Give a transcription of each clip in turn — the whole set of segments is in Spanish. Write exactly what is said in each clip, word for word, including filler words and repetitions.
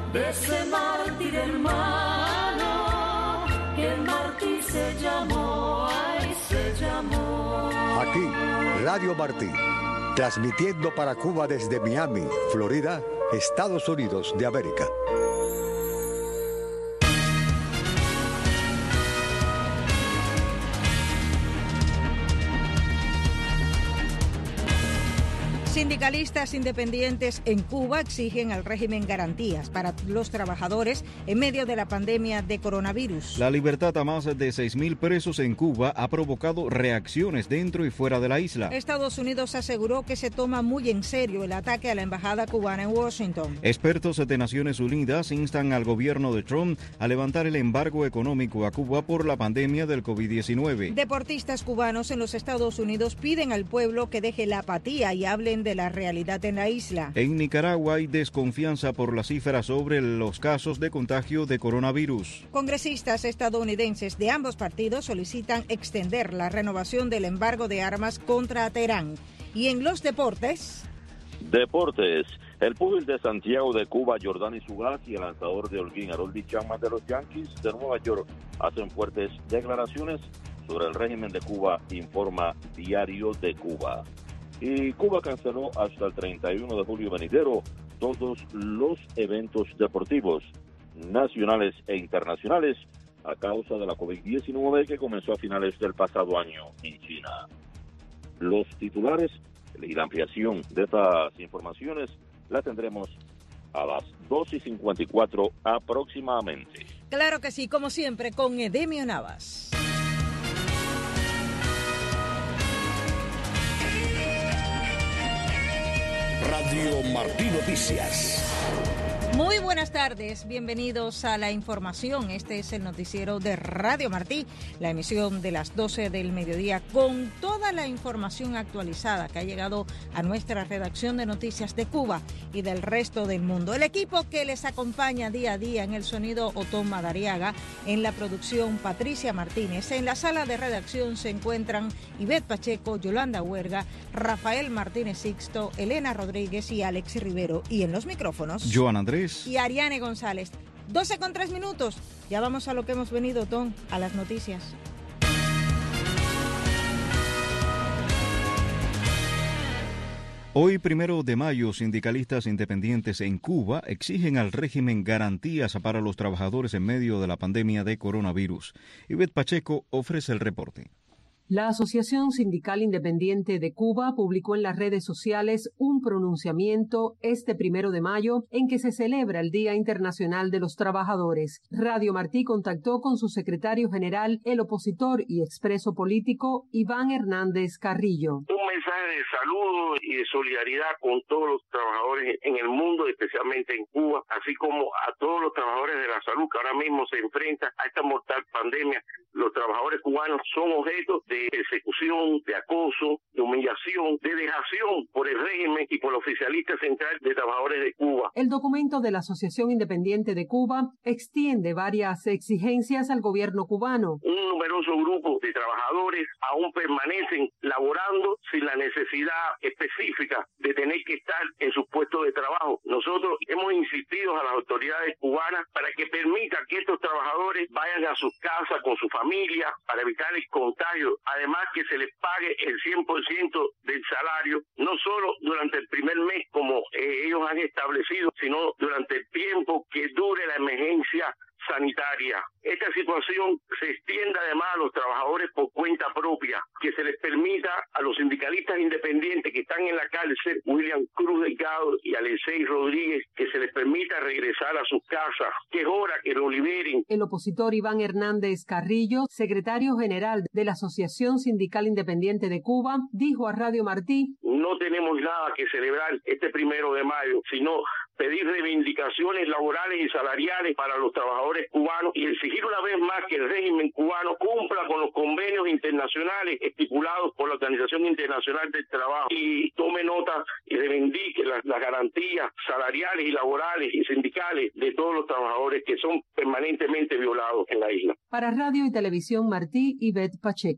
de ese mártir hermano, que Martí se llamó, ay, se llamó. Aquí, Radio Martí, transmitiendo para Cuba desde Miami, Florida, Estados Unidos de América. Sindicalistas independientes en Cuba exigen al régimen garantías para los trabajadores en medio de la pandemia de coronavirus. La libertad a más de seis mil presos en Cuba ha provocado reacciones dentro y fuera de la isla. Estados Unidos aseguró que se toma muy en serio el ataque a la embajada cubana en Washington. Expertos de Naciones Unidas instan al gobierno de Trump a levantar el embargo económico a Cuba por la pandemia del COVID diecinueve. Deportistas cubanos en los Estados Unidos piden al pueblo que deje la apatía y hablen de la realidad en la isla. En Nicaragua hay desconfianza por las cifras sobre los casos de contagio de coronavirus. Congresistas estadounidenses de ambos partidos solicitan extender la renovación del embargo de armas contra Teherán. Y en los deportes... Deportes. El púgil de Santiago de Cuba, Jordani Sugas, y el lanzador de Holguín, Harold Chapman de los Yankees de Nueva York, hacen fuertes declaraciones sobre el régimen de Cuba, informa Diario de Cuba. Y Cuba canceló hasta el treinta y uno de julio venidero todos los eventos deportivos nacionales e internacionales a causa de la COVID diecinueve que comenzó a finales del pasado año en China. Los titulares y la ampliación de estas informaciones la tendremos a las dos y cincuenta y cuatro aproximadamente. Claro que sí, como siempre, con Edemio Navas. Radio Martí Noticias. Muy buenas tardes, bienvenidos a la información. Este es el noticiero de Radio Martí, la emisión de las doce del mediodía, con toda la información actualizada que ha llegado a nuestra redacción de noticias de Cuba y del resto del mundo. El equipo que les acompaña día a día: en el sonido, Otón Madariaga; en la producción, Patricia Martínez; en la sala de redacción se encuentran Ivette Pacheco, Yolanda Huerga, Rafael Martínez Sixto, Elena Rodríguez y Alex Rivero; y en los micrófonos, Joan Andrés y Ariane González. doce con tres minutos. Ya vamos a lo que hemos venido, Tom, a las noticias. Hoy, primero de mayo, sindicalistas independientes en Cuba exigen al régimen garantías para los trabajadores en medio de la pandemia de coronavirus. Ivette Pacheco ofrece el reporte. La Asociación Sindical Independiente de Cuba publicó en las redes sociales un pronunciamiento este primero de mayo en que se celebra el Día Internacional de los Trabajadores. Radio Martí contactó con su secretario general, el opositor y expreso político Iván Hernández Carrillo. Un mensaje de saludo y de solidaridad con todos los trabajadores en el mundo, especialmente en Cuba, así como a todos los trabajadores de la salud que ahora mismo se enfrentan a esta mortal pandemia. Los trabajadores cubanos son objeto de persecución, de acoso, de humillación, de dejación por el régimen y por la Oficialista Central de Trabajadores de Cuba. El documento de la Asociación Independiente de Cuba extiende varias exigencias al gobierno cubano. Un numeroso grupo de trabajadores aún permanecen laborando sin la necesidad específica de tener que estar en sus puestos de trabajo. Nosotros hemos insistido a las autoridades cubanas para que permitan que estos trabajadores vayan a sus casas con su familia para evitar el contagio. Además, que se les pague el cien por ciento del salario, no solo durante el primer mes como eh, ellos han establecido, sino durante el tiempo que dure la emergencia sanitaria. Esta situación se extiende además a los trabajadores por cuenta propia, que se les permita a los sindicalistas independientes que están en la cárcel, William Cruz Delgado y Alexei Rodríguez, que se les permita regresar a sus casas, que es hora que lo liberen. El opositor Iván Hernández Carrillo, secretario general de la Asociación Sindical Independiente de Cuba, dijo a Radio Martí: no tenemos nada que celebrar este primero de mayo, sino pedir reivindicaciones laborales y salariales para los trabajadores cubanos y exigir una vez más que el régimen cubano cumpla con los convenios internacionales estipulados por la Organización Internacional del Trabajo y tome nota y reivindique las, las garantías salariales y laborales y sindicales de todos los trabajadores que son permanentemente violados en la isla. Para Radio y Televisión Martí, Ivette Pacheco.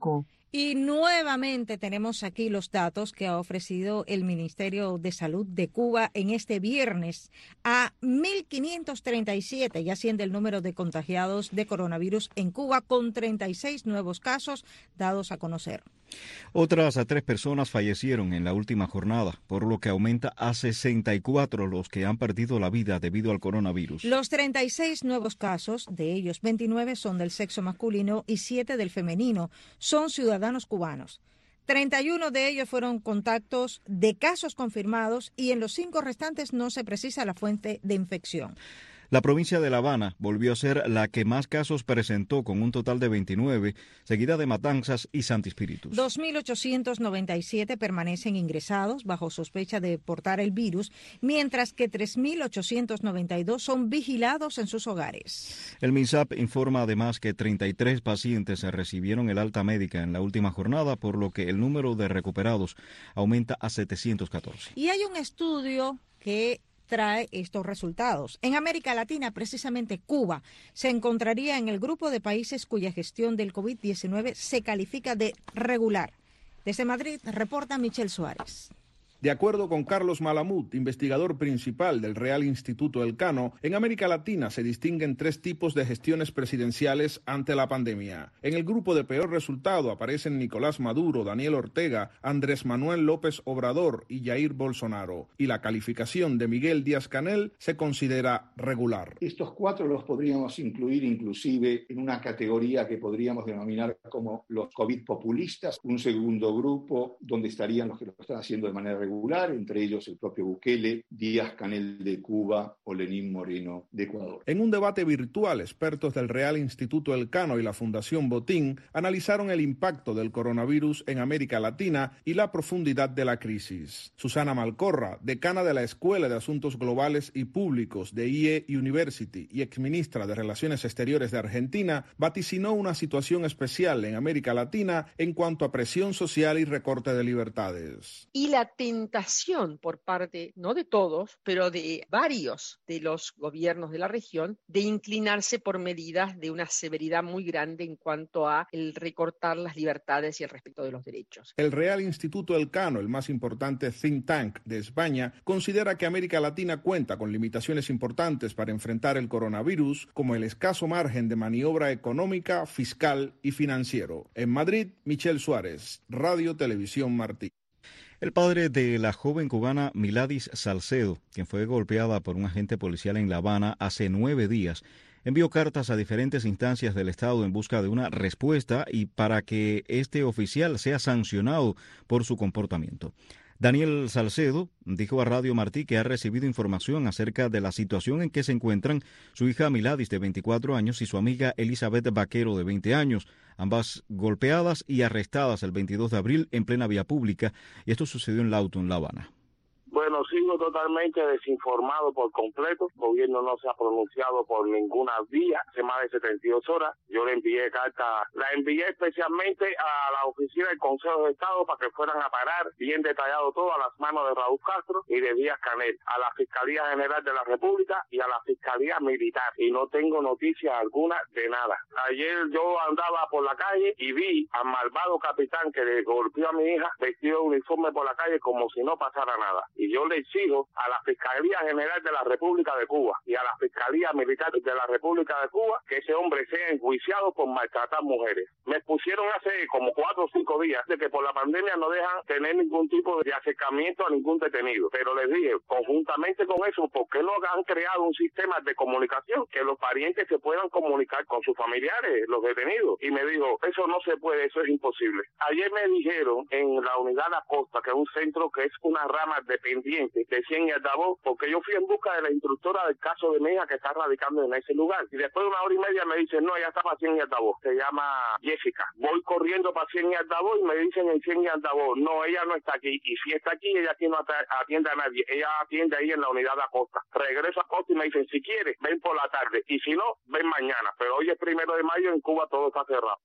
Y nuevamente tenemos aquí los datos que ha ofrecido el Ministerio de Salud de Cuba en este viernes. A mil quinientos treinta y siete ya asciende el número de contagiados de coronavirus en Cuba, con treinta y seis nuevos casos dados a conocer. Otras tres personas fallecieron en la última jornada, por lo que aumenta a sesenta y cuatro los que han perdido la vida debido al coronavirus. Los treinta y seis nuevos casos, de ellos veintinueve son del sexo masculino y siete del femenino, son ciudadanos cubanos. treinta y uno de ellos fueron contactos de casos confirmados y en los cinco restantes no se precisa la fuente de infección. La provincia de La Habana volvió a ser la que más casos presentó, con un total de veintinueve, seguida de Matanzas y Santi Espíritus. dos mil ochocientos noventa y siete permanecen ingresados bajo sospecha de portar el virus, mientras que tres mil ochocientos noventa y dos son vigilados en sus hogares. El MINSAP informa además que treinta y tres pacientes recibieron el alta médica en la última jornada, por lo que el número de recuperados aumenta a setecientos catorce. Y hay un estudio que trae estos resultados. En América Latina, precisamente Cuba, se encontraría en el grupo de países cuya gestión del COVID diecinueve se califica de regular. Desde Madrid, reporta Michelle Suárez. De acuerdo con Carlos Malamud, investigador principal del Real Instituto Elcano, en América Latina se distinguen tres tipos de gestiones presidenciales ante la pandemia. En el grupo de peor resultado aparecen Nicolás Maduro, Daniel Ortega, Andrés Manuel López Obrador y Jair Bolsonaro. Y la calificación de Miguel Díaz-Canel se considera regular. Estos cuatro los podríamos incluir inclusive en una categoría que podríamos denominar como los COVID populistas, un segundo grupo donde estarían los que lo están haciendo de manera regular, entre ellos el propio Bukele, Díaz-Canel de Cuba o Lenín Moreno de Ecuador. En un debate virtual, expertos del Real Instituto Elcano y la Fundación Botín analizaron el impacto del coronavirus en América Latina y la profundidad de la crisis. Susana Malcorra, decana de la Escuela de Asuntos Globales y Públicos de I E University y exministra de Relaciones Exteriores de Argentina, vaticinó una situación especial en América Latina en cuanto a presión social y recorte de libertades. Y la tentación por parte, no de todos, pero de varios de los gobiernos de la región, de inclinarse por medidas de una severidad muy grande en cuanto a el recortar las libertades y el respeto de los derechos. El Real Instituto Elcano, el más importante think tank de España, considera que América Latina cuenta con limitaciones importantes para enfrentar el coronavirus, como el escaso margen de maniobra económica, fiscal y financiero. En Madrid, Michelle Suárez, Radio Televisión Martí. El padre de la joven cubana Miladis Salcedo, quien fue golpeada por un agente policial en La Habana hace nueve días, envió cartas a diferentes instancias del Estado en busca de una respuesta y para que este oficial sea sancionado por su comportamiento. Daniel Salcedo dijo a Radio Martí que ha recibido información acerca de la situación en que se encuentran su hija Miladis, de veinticuatro años, y su amiga Elizabeth Vaquero, de veinte años, ambas golpeadas y arrestadas el veintidós de abril en plena vía pública, y esto sucedió en Lawton, La Habana. Bueno, sigo totalmente desinformado por completo. El gobierno no se ha pronunciado por ninguna vía hace más de setenta y dos horas. Yo le envié carta, la envié especialmente a la oficina del Consejo de Estado para que fueran a parar bien detallado todo a las manos de Raúl Castro y de Díaz-Canel, a la Fiscalía General de la República y a la Fiscalía Militar. Y no tengo noticia alguna de nada. Ayer yo andaba por la calle y vi al malvado capitán que le golpeó a mi hija vestido de uniforme por la calle como si no pasara nada. Y yo le exijo a la Fiscalía General de la República de Cuba y a la Fiscalía Militar de la República de Cuba que ese hombre sea enjuiciado por maltratar mujeres. Me expusieron hace como cuatro o cinco días de que por la pandemia no dejan tener ningún tipo de acercamiento a ningún detenido. Pero les dije, conjuntamente con eso, ¿por qué no han creado un sistema de comunicación que los parientes se puedan comunicar con sus familiares, los detenidos? Y me dijo, eso no se puede, eso es imposible. Ayer me dijeron en la unidad La Costa, que es un centro que es una rama dependiente de Cien y Altavoz, porque yo fui en busca de la instructora del caso de mi hija que está radicando en ese lugar. Y después de una hora y media me dicen, no, ella está para Cien y Altavoz, se llama Jessica. Voy corriendo para Cien y Altavoz y me dicen en Cien y Altavoz, no, ella no está aquí. Y si está aquí, ella aquí no atiende a nadie. Ella atiende ahí en la unidad de Acosta. Regreso a Acosta y me dicen, si quieres, ven por la tarde. Y si no, ven mañana. Pero hoy es primero de mayo, en Cuba todo está cerrado.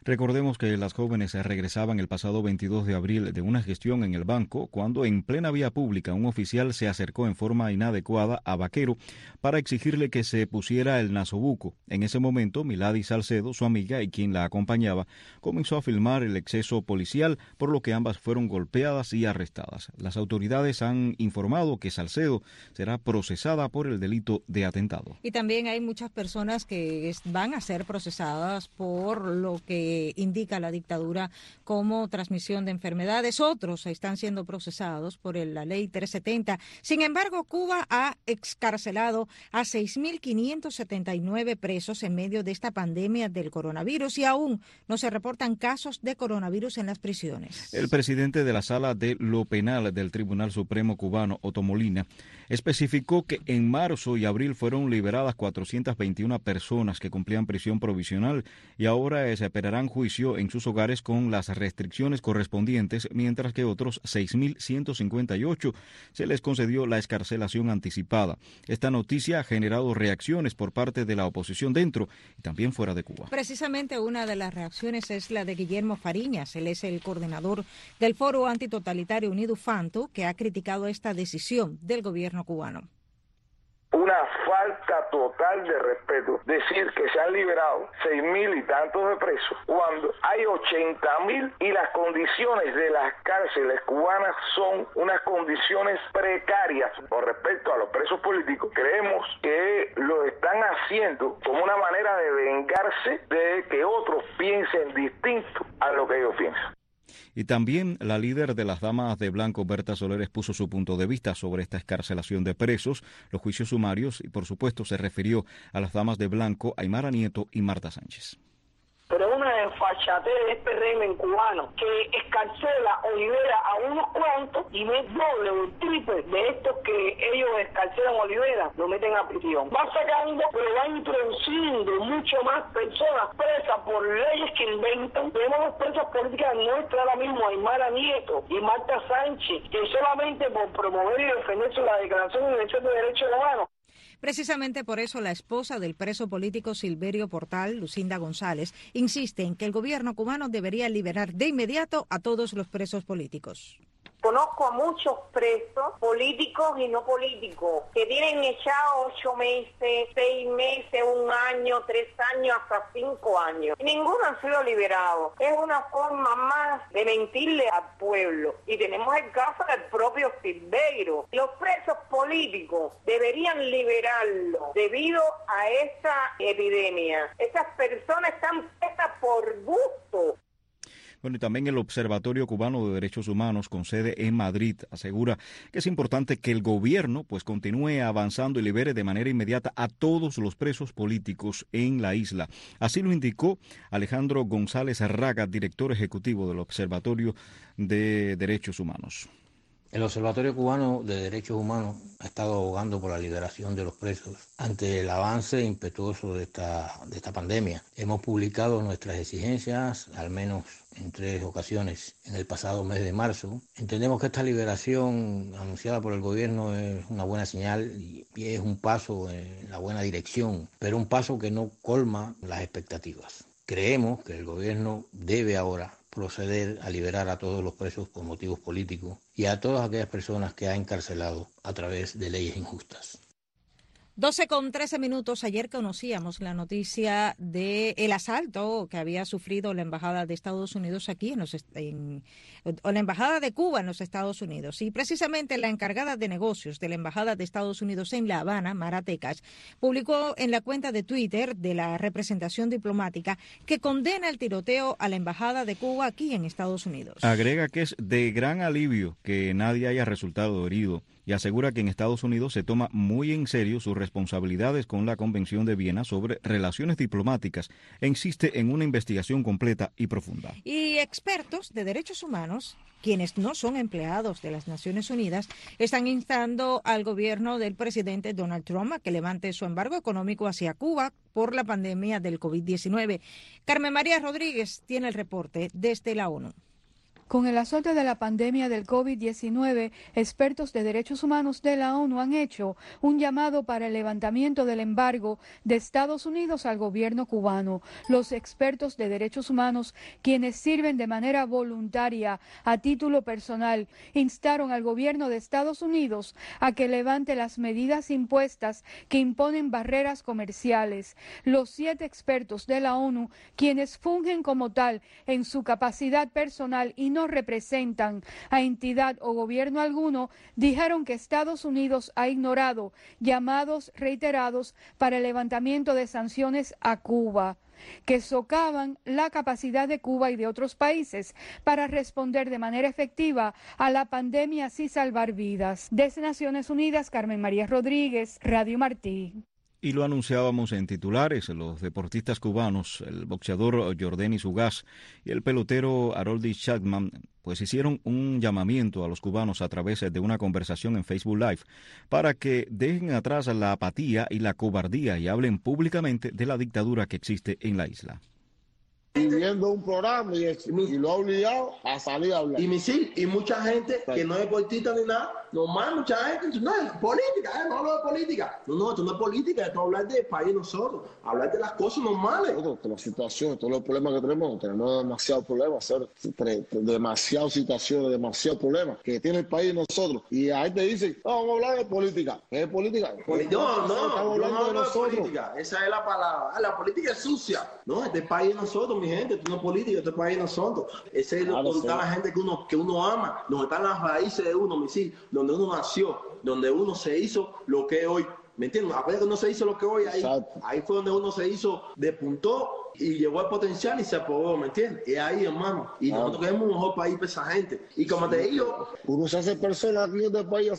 Recordemos que las jóvenes regresaban el pasado veintidós de abril de una gestión en el banco cuando en plena vía pública un oficial se acercó en forma inadecuada a Vaquero para exigirle que se pusiera el nasobuco. En ese momento, Milady Salcedo, su amiga y quien la acompañaba, comenzó a filmar el exceso policial, por lo que ambas fueron golpeadas y arrestadas. Las autoridades han informado que Salcedo será procesada por el delito de atentado. Y también hay muchas personas que van a ser procesadas por lo que indica la dictadura como transmisión de enfermedades. Otros están siendo procesados por la ley trescientos setenta. Sin embargo, Cuba ha excarcelado a seis mil quinientos setenta y nueve presos en medio de esta pandemia del coronavirus y aún no se reportan casos de coronavirus en las prisiones. El presidente de la Sala de lo Penal del Tribunal Supremo cubano, Otto Molina, especificó que en marzo y abril fueron liberadas cuatrocientas veintiuna personas que cumplían prisión provisional y ahora se esperarán juicio en sus hogares con las restricciones correspondientes, mientras que otros seis mil ciento cincuenta y ocho se les concedió la excarcelación anticipada. Esta noticia ha generado reacciones por parte de la oposición dentro y también fuera de Cuba. Precisamente una de las reacciones es la de Guillermo Fariñas. Él es el coordinador del Foro Antitotalitario Unido Fanto, que ha criticado esta decisión del gobierno cubano. Una falta total de respeto decir que se han liberado seis mil y tantos de presos cuando hay ochenta mil y las condiciones de las cárceles cubanas son unas condiciones precarias. Con respecto a los presos políticos, creemos que lo están haciendo como una manera de vengarse de que otros piensen distinto a lo que ellos piensan. Y también la líder de las Damas de Blanco, Berta Soler, expuso su punto de vista sobre esta excarcelación de presos, los juicios sumarios y, por supuesto, se refirió a las Damas de Blanco, Aymara Nieto y Marta Sánchez. Pero es una desfachatez de este régimen cubano que escarcela o libera a unos cuantos y ve doble o el triple de estos que ellos escarcelan o liberan, lo meten a prisión. Va sacando, pero va introduciendo mucho más personas presas por leyes que inventan. Tenemos las presas políticas nuestras ahora mismo, Aymara Nieto y Marta Sánchez, que solamente por promover y defenderse la Declaración Universal de Derechos Humanos. Precisamente por eso la esposa del preso político Silverio Portal, Lucinda González, insiste en que el gobierno cubano debería liberar de inmediato a todos los presos políticos. Conozco a muchos presos, políticos y no políticos, que tienen echado ocho meses, seis meses, un año, tres años, hasta cinco años. Y ninguno han sido liberados. Es una forma más de mentirle al pueblo. Y tenemos el caso del propio Silverio. Los presos políticos deberían liberarlo debido a esta epidemia. Esas personas están presas por gusto. Bueno, y también el Observatorio Cubano de Derechos Humanos, con sede en Madrid, asegura que es importante que el gobierno pues continúe avanzando y libere de manera inmediata a todos los presos políticos en la isla. Así lo indicó Alejandro González Arraga, director ejecutivo del Observatorio de Derechos Humanos. El Observatorio Cubano de Derechos Humanos ha estado abogando por la liberación de los presos ante el avance impetuoso de esta, de esta pandemia. Hemos publicado nuestras exigencias, al menos en tres ocasiones, en el pasado mes de marzo. Entendemos que esta liberación anunciada por el gobierno es una buena señal y es un paso en la buena dirección, pero un paso que no colma las expectativas. Creemos que el gobierno debe ahora proceder a liberar a todos los presos por motivos políticos y a todas aquellas personas que ha encarcelado a través de leyes injustas. doce con trece minutos. Ayer conocíamos la noticia del asalto que había sufrido la Embajada de Estados Unidos aquí, en los, en, o la Embajada de Cuba en los Estados Unidos. Y precisamente la encargada de negocios de la Embajada de Estados Unidos en La Habana, Mara Tecas, publicó en la cuenta de Twitter de la representación diplomática que condena el tiroteo a la Embajada de Cuba aquí en Estados Unidos. Agrega que es de gran alivio que nadie haya resultado herido y asegura que en Estados Unidos se toma muy en serio sus responsabilidades con la Convención de Viena sobre relaciones diplomáticas e insiste en una investigación completa y profunda. Y expertos de derechos humanos, quienes no son empleados de las Naciones Unidas, están instando al gobierno del presidente Donald Trump a que levante su embargo económico hacia Cuba por la pandemia del COVID diecinueve. Carmen María Rodríguez tiene el reporte desde la ONU. Con el azote de la pandemia del COVID diecinueve, expertos de derechos humanos de la ONU han hecho un llamado para el levantamiento del embargo de Estados Unidos al gobierno cubano. Los expertos de derechos humanos, quienes sirven de manera voluntaria a título personal, instaron al gobierno de Estados Unidos a que levante las medidas impuestas que imponen barreras comerciales. Los siete expertos de la ONU, quienes fungen como tal en su capacidad personal y no representan a entidad o gobierno alguno, dijeron que Estados Unidos ha ignorado llamados reiterados para el levantamiento de sanciones a Cuba, que socavan la capacidad de Cuba y de otros países para responder de manera efectiva a la pandemia y salvar vidas. Desde Naciones Unidas, Carmen María Rodríguez, Radio Martí. Y lo anunciábamos en titulares, los deportistas cubanos, el boxeador Yordenis Ugas y el pelotero Harold Chapman, pues hicieron un llamamiento a los cubanos a través de una conversación en Facebook Live para que dejen atrás la apatía y la cobardía y hablen públicamente de la dictadura que existe en la isla. Y viendo un programa y, y lo ha obligado a salir a hablar. Y misil, y mucha gente que no es deportista ni nada, normal, mucha gente, no es política, ¿eh? No hablo de política. No, no, esto no es política, esto es hablar del país de nosotros, hablar de las cosas normales. Toda la situación, todos los problemas que tenemos, tenemos demasiados problemas, demasiadas situaciones, demasiados problemas que tiene el país de nosotros. Y ahí te dicen, no, vamos a hablar de política. ¿Qué es política? No, no, estamos hablando no, no, de nosotros. De política. Esa es la palabra. La política es sucia. No, este país de nosotros, mi gente, esto no es política, este país de nosotros. Ese es donde está la gente que uno, que uno ama, donde están las raíces de uno, misil, donde uno nació, donde uno se hizo lo que es hoy. ¿Me entiendes? Apenas que uno se hizo lo que hoy, ahí, ahí fue donde uno se hizo, despuntó y llegó al potencial y se apagó, ¿me entiendes? Y ahí, hermano. Y ah. nosotros queremos un mejor país para esa gente. Y como sí. te digo, uno se hace persona aquí en este país.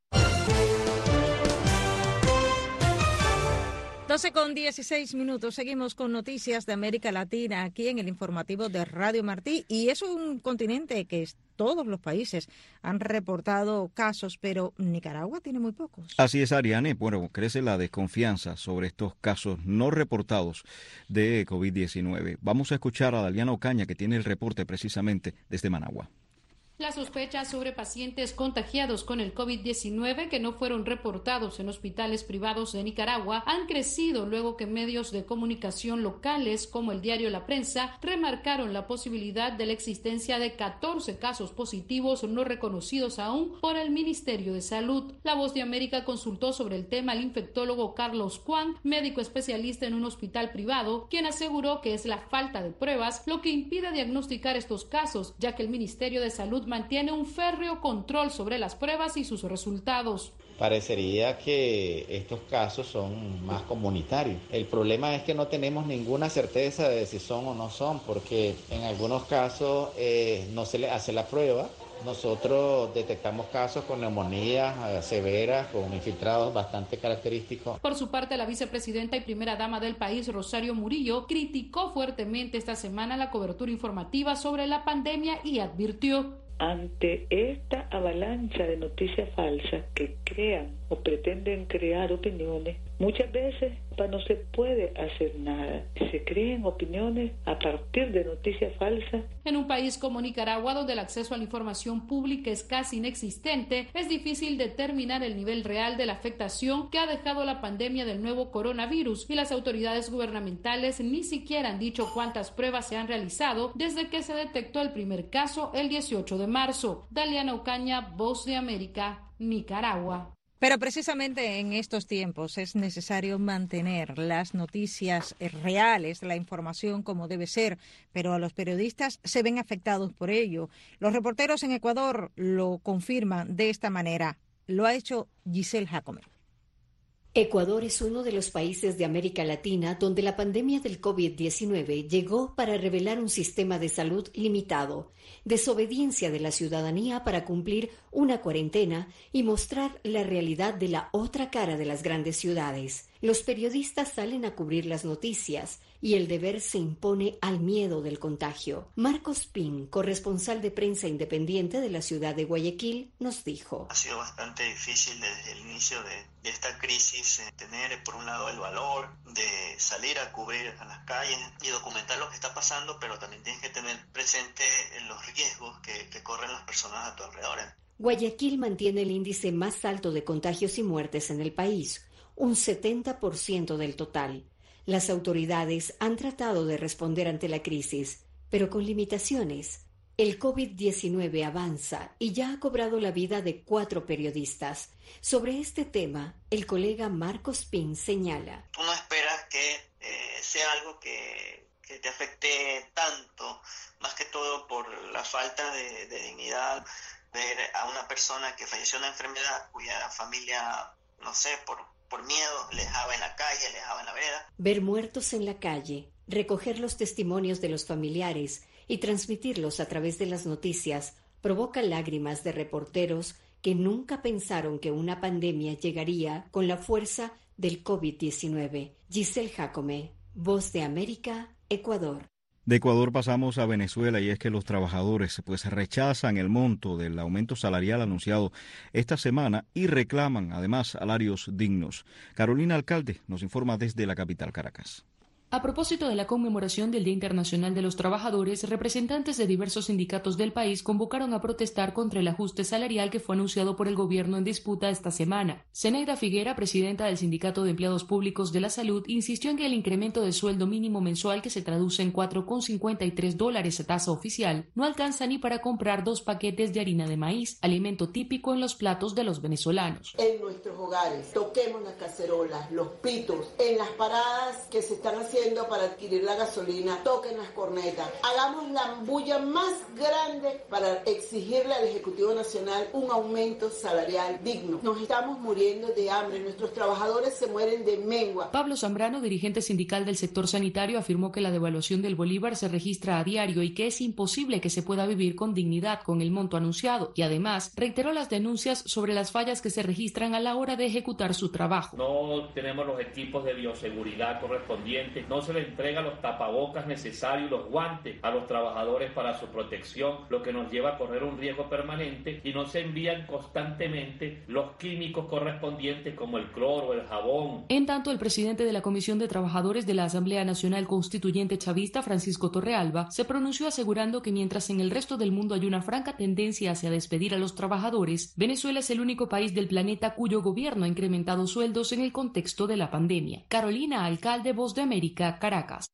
doce con dieciséis minutos, seguimos con noticias de América Latina aquí en el informativo de Radio Martí, y es un continente que es, todos los países han reportado casos, pero Nicaragua tiene muy pocos. Así es, Ariane. Bueno, crece la desconfianza sobre estos casos no reportados de COVID diecinueve. Vamos a escuchar a Daliana Ocaña, que tiene el reporte precisamente desde Managua. Las sospechas sobre pacientes contagiados con el COVID diecinueve que no fueron reportados en hospitales privados de Nicaragua han crecido luego que medios de comunicación locales como el diario La Prensa remarcaron la posibilidad de la existencia de catorce casos positivos no reconocidos aún por el Ministerio de Salud. La Voz de América consultó sobre el tema al infectólogo Carlos Juan, médico especialista en un hospital privado, quien aseguró que es la falta de pruebas lo que impide diagnosticar estos casos, ya que el Ministerio de Salud mantiene un férreo control sobre las pruebas y sus resultados. Parecería que estos casos son más comunitarios. El problema es que no tenemos ninguna certeza de si son o no son, porque en algunos casos eh, no se le hace la prueba. Nosotros detectamos casos con neumonías eh, severas, con infiltrados bastante característicos. Por su parte, la vicepresidenta y primera dama del país, Rosario Murillo, criticó fuertemente esta semana la cobertura informativa sobre la pandemia y advirtió: ante esta avalancha de noticias falsas que crean o pretenden crear opiniones, muchas veces no se puede hacer nada. Se crean opiniones a partir de noticias falsas. En un país como Nicaragua, donde el acceso a la información pública es casi inexistente, es difícil determinar el nivel real de la afectación que ha dejado la pandemia del nuevo coronavirus, y las autoridades gubernamentales ni siquiera han dicho cuántas pruebas se han realizado desde que se detectó el primer caso el dieciocho de marzo. Daliana Ocaña, Voz de América, Nicaragua. Pero precisamente en estos tiempos es necesario mantener las noticias reales, la información como debe ser, pero a los periodistas se ven afectados por ello. Los reporteros en Ecuador lo confirman de esta manera. Lo ha hecho Giselle Jacome. Ecuador es uno de los países de América Latina donde la pandemia del COVID diecinueve llegó para revelar un sistema de salud limitado, desobediencia de la ciudadanía para cumplir una cuarentena y mostrar la realidad de la otra cara de las grandes ciudades. Los periodistas salen a cubrir las noticias y el deber se impone al miedo del contagio. Marcos Pin, corresponsal de prensa independiente de la ciudad de Guayaquil, nos dijo: Ha sido bastante difícil desde el inicio de, de esta crisis eh, tener por un lado el valor de salir a cubrir a las calles y documentar lo que está pasando, pero también tienes que tener presente los riesgos que, que corren las personas a tu alrededor. Guayaquil mantiene el índice más alto de contagios y muertes en el país, un setenta por ciento del total. Las autoridades han tratado de responder ante la crisis, pero con limitaciones. El COVID diecinueve avanza y ya ha cobrado la vida de cuatro periodistas. Sobre este tema, el colega Marcos Pin señala: Tú no esperas que eh, sea algo que, que te afecte tanto, más que todo por la falta de, de dignidad, ver a una persona que falleció de una enfermedad cuya familia, no sé, por... por miedo, les dejaba en la calle, les dejaba en la vereda. Ver muertos en la calle, recoger los testimonios de los familiares y transmitirlos a través de las noticias provoca lágrimas de reporteros que nunca pensaron que una pandemia llegaría con la fuerza del COVID diecinueve. Giselle Jacome, Voz de América, Ecuador. De Ecuador pasamos a Venezuela y es que los trabajadores pues rechazan el monto del aumento salarial anunciado esta semana y reclaman además salarios dignos. Carolina Alcalde nos informa desde la capital, Caracas. A propósito de la conmemoración del Día Internacional de los Trabajadores, representantes de diversos sindicatos del país convocaron a protestar contra el ajuste salarial que fue anunciado por el gobierno en disputa esta semana. Zenaida Figuera, presidenta del Sindicato de Empleados Públicos de la Salud, insistió en que el incremento de sueldo mínimo mensual, que se traduce en cuatro con cincuenta y tres dólares a tasa oficial, no alcanza ni para comprar dos paquetes de harina de maíz, alimento típico en los platos de los venezolanos. En nuestros hogares, toquemos las cacerolas, los pitos, en las paradas que se están haciendo para adquirir la gasolina, toquen las cornetas, hagamos la bulla más grande para exigirle al Ejecutivo Nacional un aumento salarial digno. Nos estamos muriendo de hambre, nuestros trabajadores se mueren de mengua. Pablo Zambrano, dirigente sindical del sector sanitario, afirmó que la devaluación del bolívar se registra a diario y que es imposible que se pueda vivir con dignidad con el monto anunciado, y además reiteró las denuncias sobre las fallas que se registran a la hora de ejecutar su trabajo. No tenemos los equipos de bioseguridad correspondientes, no se le entrega los tapabocas necesarios, los guantes a los trabajadores para su protección, lo que nos lleva a correr un riesgo permanente, y no se envían constantemente los químicos correspondientes como el cloro, el jabón. En tanto, el presidente de la Comisión de Trabajadores de la Asamblea Nacional Constituyente Chavista, Francisco Torrealba, se pronunció asegurando que mientras en el resto del mundo hay una franca tendencia hacia despedir a los trabajadores, Venezuela es el único país del planeta cuyo gobierno ha incrementado sueldos en el contexto de la pandemia. Carolina Alcalde, Voz de América, Caracas.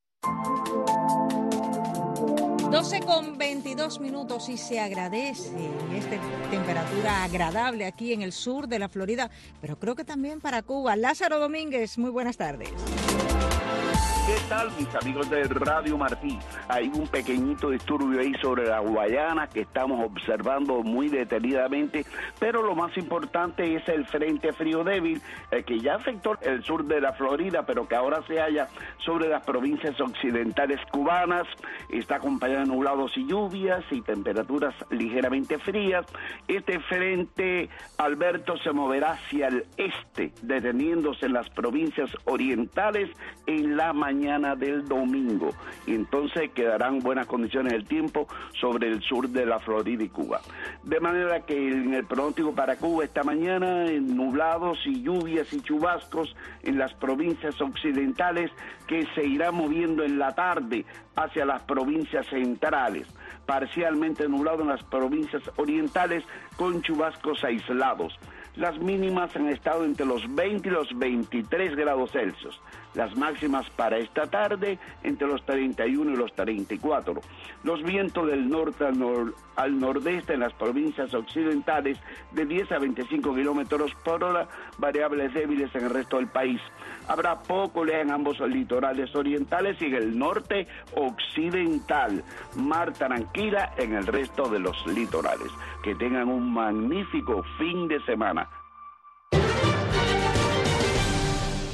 doce con veintidós minutos y se agradece esta temperatura agradable aquí en el sur de la Florida, pero creo que también para Cuba. Lázaro Domínguez, muy buenas tardes. ¿Qué tal, mis amigos de Radio Martí? Hay un pequeñito disturbio ahí sobre la Guayana que estamos observando muy detenidamente, pero lo más importante es el frente frío débil, eh, que ya afectó el sur de la Florida, pero que ahora se halla sobre las provincias occidentales cubanas. Está acompañado de nublados y lluvias y temperaturas ligeramente frías. Este frente, Alberto, se moverá hacia el este, deteniéndose en las provincias orientales en la mañana del domingo, y entonces quedarán buenas condiciones del tiempo sobre el sur de la Florida y Cuba. De manera que en el pronóstico para Cuba esta mañana, nublados y lluvias y chubascos en las provincias occidentales, que se irán moviendo en la tarde hacia las provincias centrales, parcialmente nublado en las provincias orientales con chubascos aislados. Las mínimas han estado entre los veinte y los veintitrés grados Celsius. Las máximas para esta tarde entre los treinta y uno y los treinta y cuatro. Los vientos del norte al, nor al nordeste en las provincias occidentales de diez a veinticinco kilómetros por hora, variables débiles en el resto del país. Habrá poco oleaje en ambos litorales orientales y en el norte occidental. Mar tranquila en el resto de los litorales. Que tengan un magnífico fin de semana.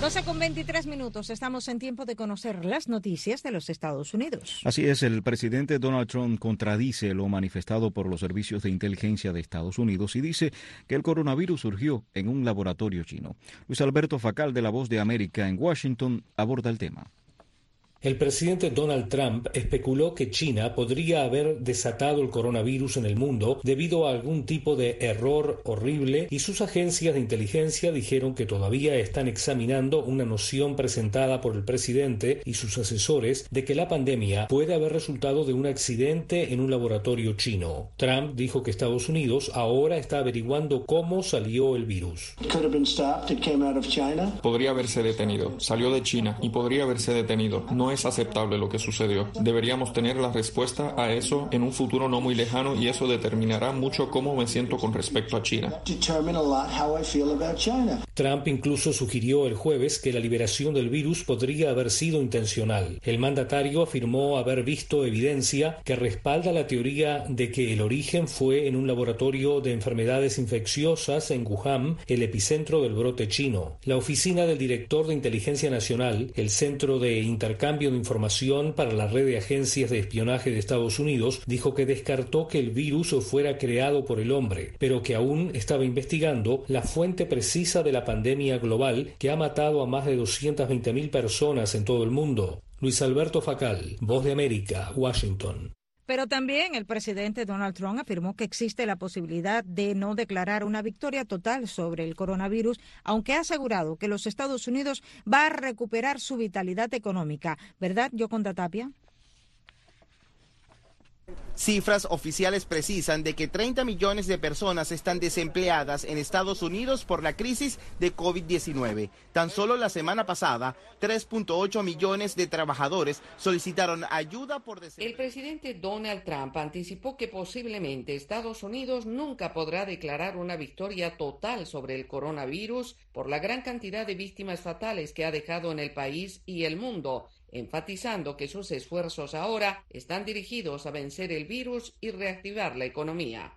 doce con veintitrés minutos, estamos en tiempo de conocer las noticias de los Estados Unidos. Así es, el presidente Donald Trump contradice lo manifestado por los servicios de inteligencia de Estados Unidos y dice que el coronavirus surgió en un laboratorio chino. Luis Alberto Facal, de La Voz de América en Washington, aborda el tema. El presidente Donald Trump especuló que China podría haber desatado el coronavirus en el mundo debido a algún tipo de error horrible, y sus agencias de inteligencia dijeron que todavía están examinando una noción presentada por el presidente y sus asesores de que la pandemia puede haber resultado de un accidente en un laboratorio chino. Trump dijo que Estados Unidos ahora está averiguando cómo salió el virus. Podría haberse detenido. Salió de China y podría haberse detenido. No es aceptable lo que sucedió. Deberíamos tener la respuesta a eso en un futuro no muy lejano, y eso determinará mucho cómo me siento con respecto a China. Trump incluso sugirió el jueves que la liberación del virus podría haber sido intencional. El mandatario afirmó haber visto evidencia que respalda la teoría de que el origen fue en un laboratorio de enfermedades infecciosas en Wuhan, el epicentro del brote chino. La oficina del director de Inteligencia Nacional, el Centro de Intercambio de Información para la Red de Agencias de Espionaje de Estados Unidos, dijo que descartó que el virus fuera creado por el hombre, pero que aún estaba investigando la fuente precisa de la pandemia global que ha matado a más de doscientas veinte mil personas en todo el mundo. Luis Alberto Facal, Voz de América, Washington. Pero también el presidente Donald Trump afirmó que existe la posibilidad de no declarar una victoria total sobre el coronavirus, aunque ha asegurado que los Estados Unidos va a recuperar su vitalidad económica. ¿Verdad, Yoconda Tapia? Cifras oficiales precisan de que treinta millones de personas están desempleadas en Estados Unidos por la crisis de COVID diecinueve. Tan solo la semana pasada, tres punto ocho millones de trabajadores solicitaron ayuda por desempleo. El presidente Donald Trump anticipó que posiblemente Estados Unidos nunca podrá declarar una victoria total sobre el coronavirus por la gran cantidad de víctimas fatales que ha dejado en el país y el mundo, enfatizando que sus esfuerzos ahora están dirigidos a vencer el virus y reactivar la economía.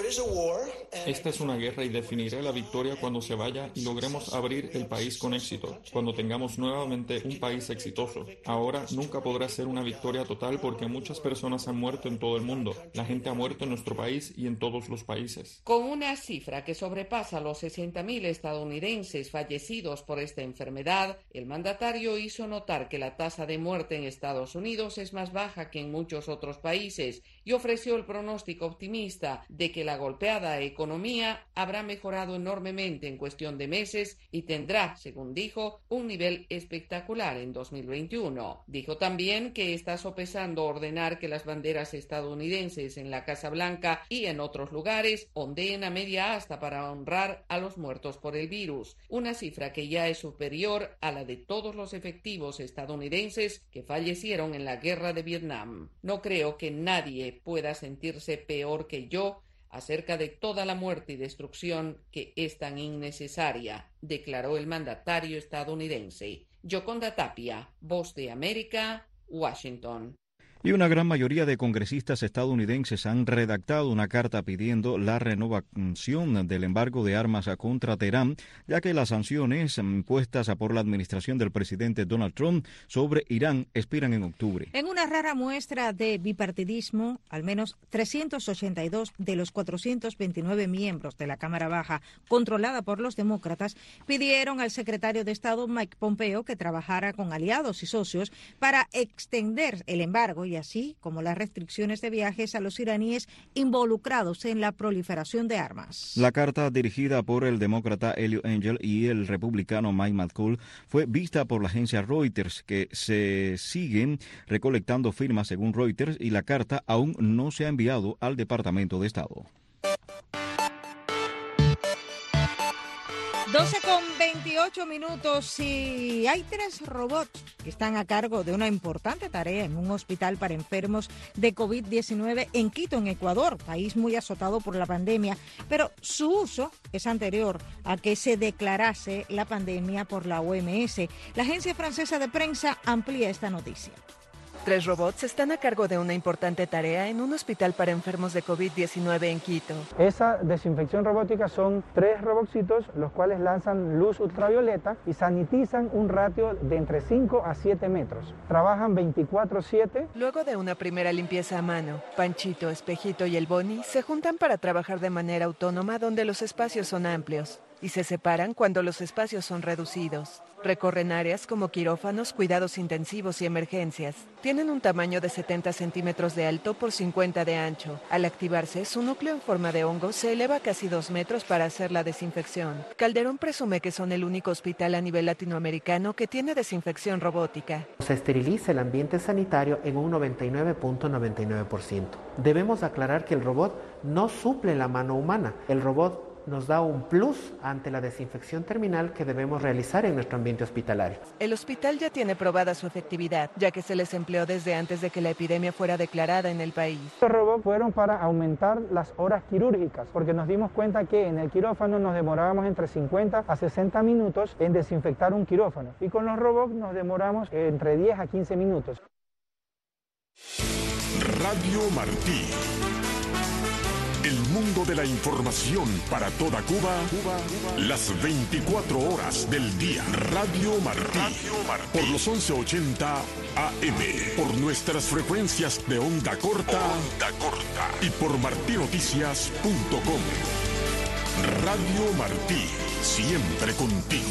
Esta es una guerra y definiré la victoria cuando se vaya y logremos abrir el país con éxito, cuando tengamos nuevamente un país exitoso. Ahora nunca podrá ser una victoria total porque muchas personas han muerto en todo el mundo. La gente ha muerto en nuestro país y en todos los países. Con una cifra que sobrepasa los sesenta mil estadounidenses fallecidos por esta enfermedad, el mandatario hizo notar que la tasa de muerte en Estados Unidos es más baja que en muchos otros países y ofreció el pronóstico optimista de que la golpeada economía habrá mejorado enormemente en cuestión de meses y tendrá, según dijo, un nivel espectacular en dos mil veintiuno. Dijo también que está sopesando ordenar que las banderas estadounidenses en la Casa Blanca y en otros lugares ondeen a media asta para honrar a los muertos por el virus, una cifra que ya es superior a la de todos los efectivos estadounidenses que fallecieron en la guerra de Vietnam. No creo que nadie pueda sentirse peor que yo acerca de toda la muerte y destrucción que es tan innecesaria, declaró el mandatario estadounidense. Yoconda Tapia, Voz de América, Washington. Y una gran mayoría de congresistas estadounidenses han redactado una carta pidiendo la renovación del embargo de armas contra Teherán, ya que las sanciones impuestas por la administración del presidente Donald Trump sobre Irán expiran en octubre. En una rara muestra de bipartidismo, al menos trescientos ochenta y dos de los cuatrocientos veintinueve miembros de la Cámara Baja, controlada por los demócratas, pidieron al secretario de Estado Mike Pompeo que trabajara con aliados y socios para extender el embargo y así como las restricciones de viajes a los iraníes involucrados en la proliferación de armas. La carta, dirigida por el demócrata Eliot Engel y el republicano Mike McCall, fue vista por la agencia Reuters, que se siguen recolectando firmas según Reuters, y la carta aún no se ha enviado al Departamento de Estado. doce con veintiocho minutos y hay tres robots que están a cargo de una importante tarea en un hospital para enfermos de COVID diecinueve en Quito, en Ecuador, país muy azotado por la pandemia, pero su uso es anterior a que se declarase la pandemia por la O M S. La agencia francesa de prensa amplía esta noticia. tres robots están a cargo de una importante tarea en un hospital para enfermos de COVID diecinueve en Quito. Esa desinfección robótica son tres robotcitos, los cuales lanzan luz ultravioleta y sanitizan un ratio de entre cinco a siete metros. Trabajan veinticuatro siete. Luego de una primera limpieza a mano, Panchito, Espejito y el Boni se juntan para trabajar de manera autónoma donde los espacios son amplios y se separan cuando los espacios son reducidos. Recorren áreas como quirófanos, cuidados intensivos y emergencias. Tienen un tamaño de setenta centímetros de alto por cincuenta de ancho. Al activarse, su núcleo en forma de hongo se eleva casi dos metros para hacer la desinfección. Calderón presume que son el único hospital a nivel latinoamericano que tiene desinfección robótica. Se esteriliza el ambiente sanitario en un noventa y nueve punto noventa y nueve por ciento. Debemos aclarar que el robot no suple la mano humana. El robot nos da un plus ante la desinfección terminal que debemos realizar en nuestro ambiente hospitalario. El hospital ya tiene probada su efectividad, ya que se les empleó desde antes de que la epidemia fuera declarada en el país. Estos robots fueron para aumentar las horas quirúrgicas, porque nos dimos cuenta que en el quirófano nos demorábamos entre cincuenta a sesenta minutos en desinfectar un quirófano, y con los robots nos demoramos entre diez a quince minutos. Radio Martí. El mundo de la información para toda Cuba, Cuba, Cuba, las veinticuatro horas del día. Radio Martí, Radio Martí. Por los once ochenta A M, por nuestras frecuencias de onda corta, onda corta y por martinoticias punto com. Radio Martí, siempre contigo.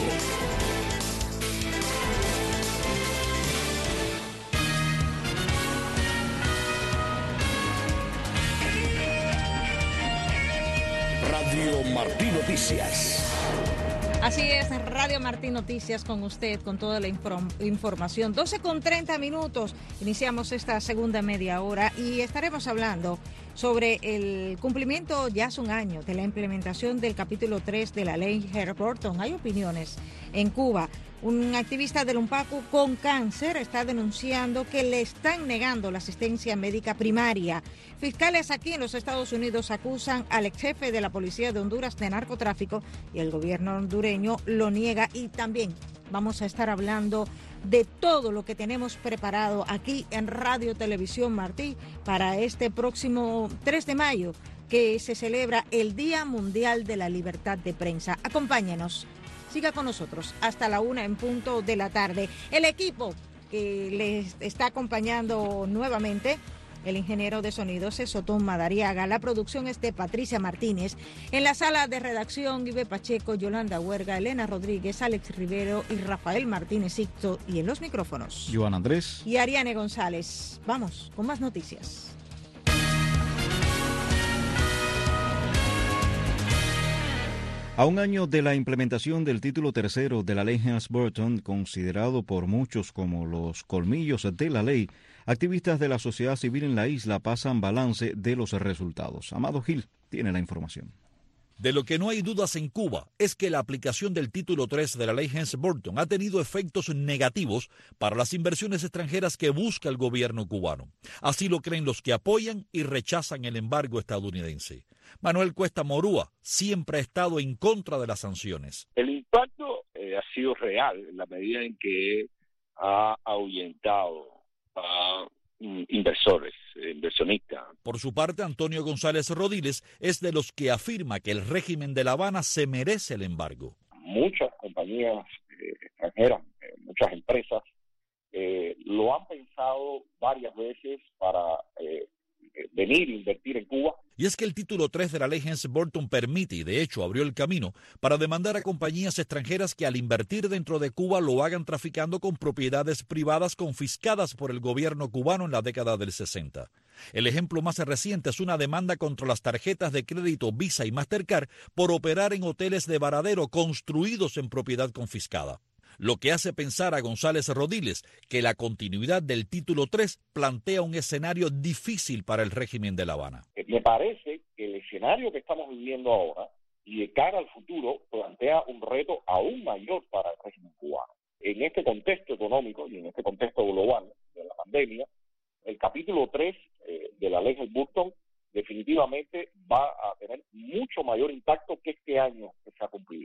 Radio Martí Noticias. Así es, Radio Martí Noticias con usted, con toda la inform- información. doce con treinta minutos, iniciamos esta segunda media hora y estaremos hablando sobre el cumplimiento ya hace un año de la implementación del capítulo tres de la ley Herbert-Burton. Hay opiniones en Cuba. Un activista del Unpacu con cáncer está denunciando que le están negando la asistencia médica primaria. Fiscales aquí en los Estados Unidos acusan al ex jefe de la Policía de Honduras de narcotráfico y el gobierno hondureño lo niega. Y también vamos a estar hablando de todo lo que tenemos preparado aquí en Radio Televisión Martí para este próximo tres de mayo, que se celebra el Día Mundial de la Libertad de Prensa. Acompáñenos. Siga con nosotros hasta la una en punto de la tarde. El equipo que les está acompañando nuevamente, el ingeniero de sonidos es Sotón Madariaga. La producción es de Patricia Martínez. En la sala de redacción, Ibe Pacheco, Yolanda Huerga, Elena Rodríguez, Alex Rivero y Rafael Martínez Sicto. Y en los micrófonos, Joan Andrés y Ariane González. Vamos con más noticias. A un año de la implementación del título tercero de la ley Herbert-Burton, considerado por muchos como los colmillos de la ley, activistas de la sociedad civil en la isla pasan balance de los resultados. Amado Gil tiene la información. De lo que no hay dudas en Cuba es que la aplicación del título tres de la ley Herbert-Burton ha tenido efectos negativos para las inversiones extranjeras que busca el gobierno cubano. Así lo creen los que apoyan y rechazan el embargo estadounidense. Manuel Cuesta Morúa siempre ha estado en contra de las sanciones. El impacto eh, ha sido real en la medida en que ha ahuyentado a mm, inversores, eh, inversionistas. Por su parte, Antonio González Rodiles es de los que afirma que el régimen de La Habana se merece el embargo. Muchas compañías eh, extranjeras, eh, muchas empresas, eh, lo han pensado varias veces para eh, venir a invertir en Cuba. Y es que el título tres de la ley Herbert-Burton permite, y de hecho abrió el camino, para demandar a compañías extranjeras que al invertir dentro de Cuba lo hagan traficando con propiedades privadas confiscadas por el gobierno cubano en la década del sesenta. El ejemplo más reciente es una demanda contra las tarjetas de crédito Visa y Mastercard por operar en hoteles de varadero construidos en propiedad confiscada. Lo que hace pensar a González Rodiles que la continuidad del título tres plantea un escenario difícil para el régimen de La Habana. Me parece que el escenario que estamos viviendo ahora y de cara al futuro plantea un reto aún mayor para el régimen cubano. En este contexto económico y en este contexto global de la pandemia, el capítulo tres eh, de la ley Herbert-Burton definitivamente va a tener mucho mayor impacto que este año que se ha cumplido.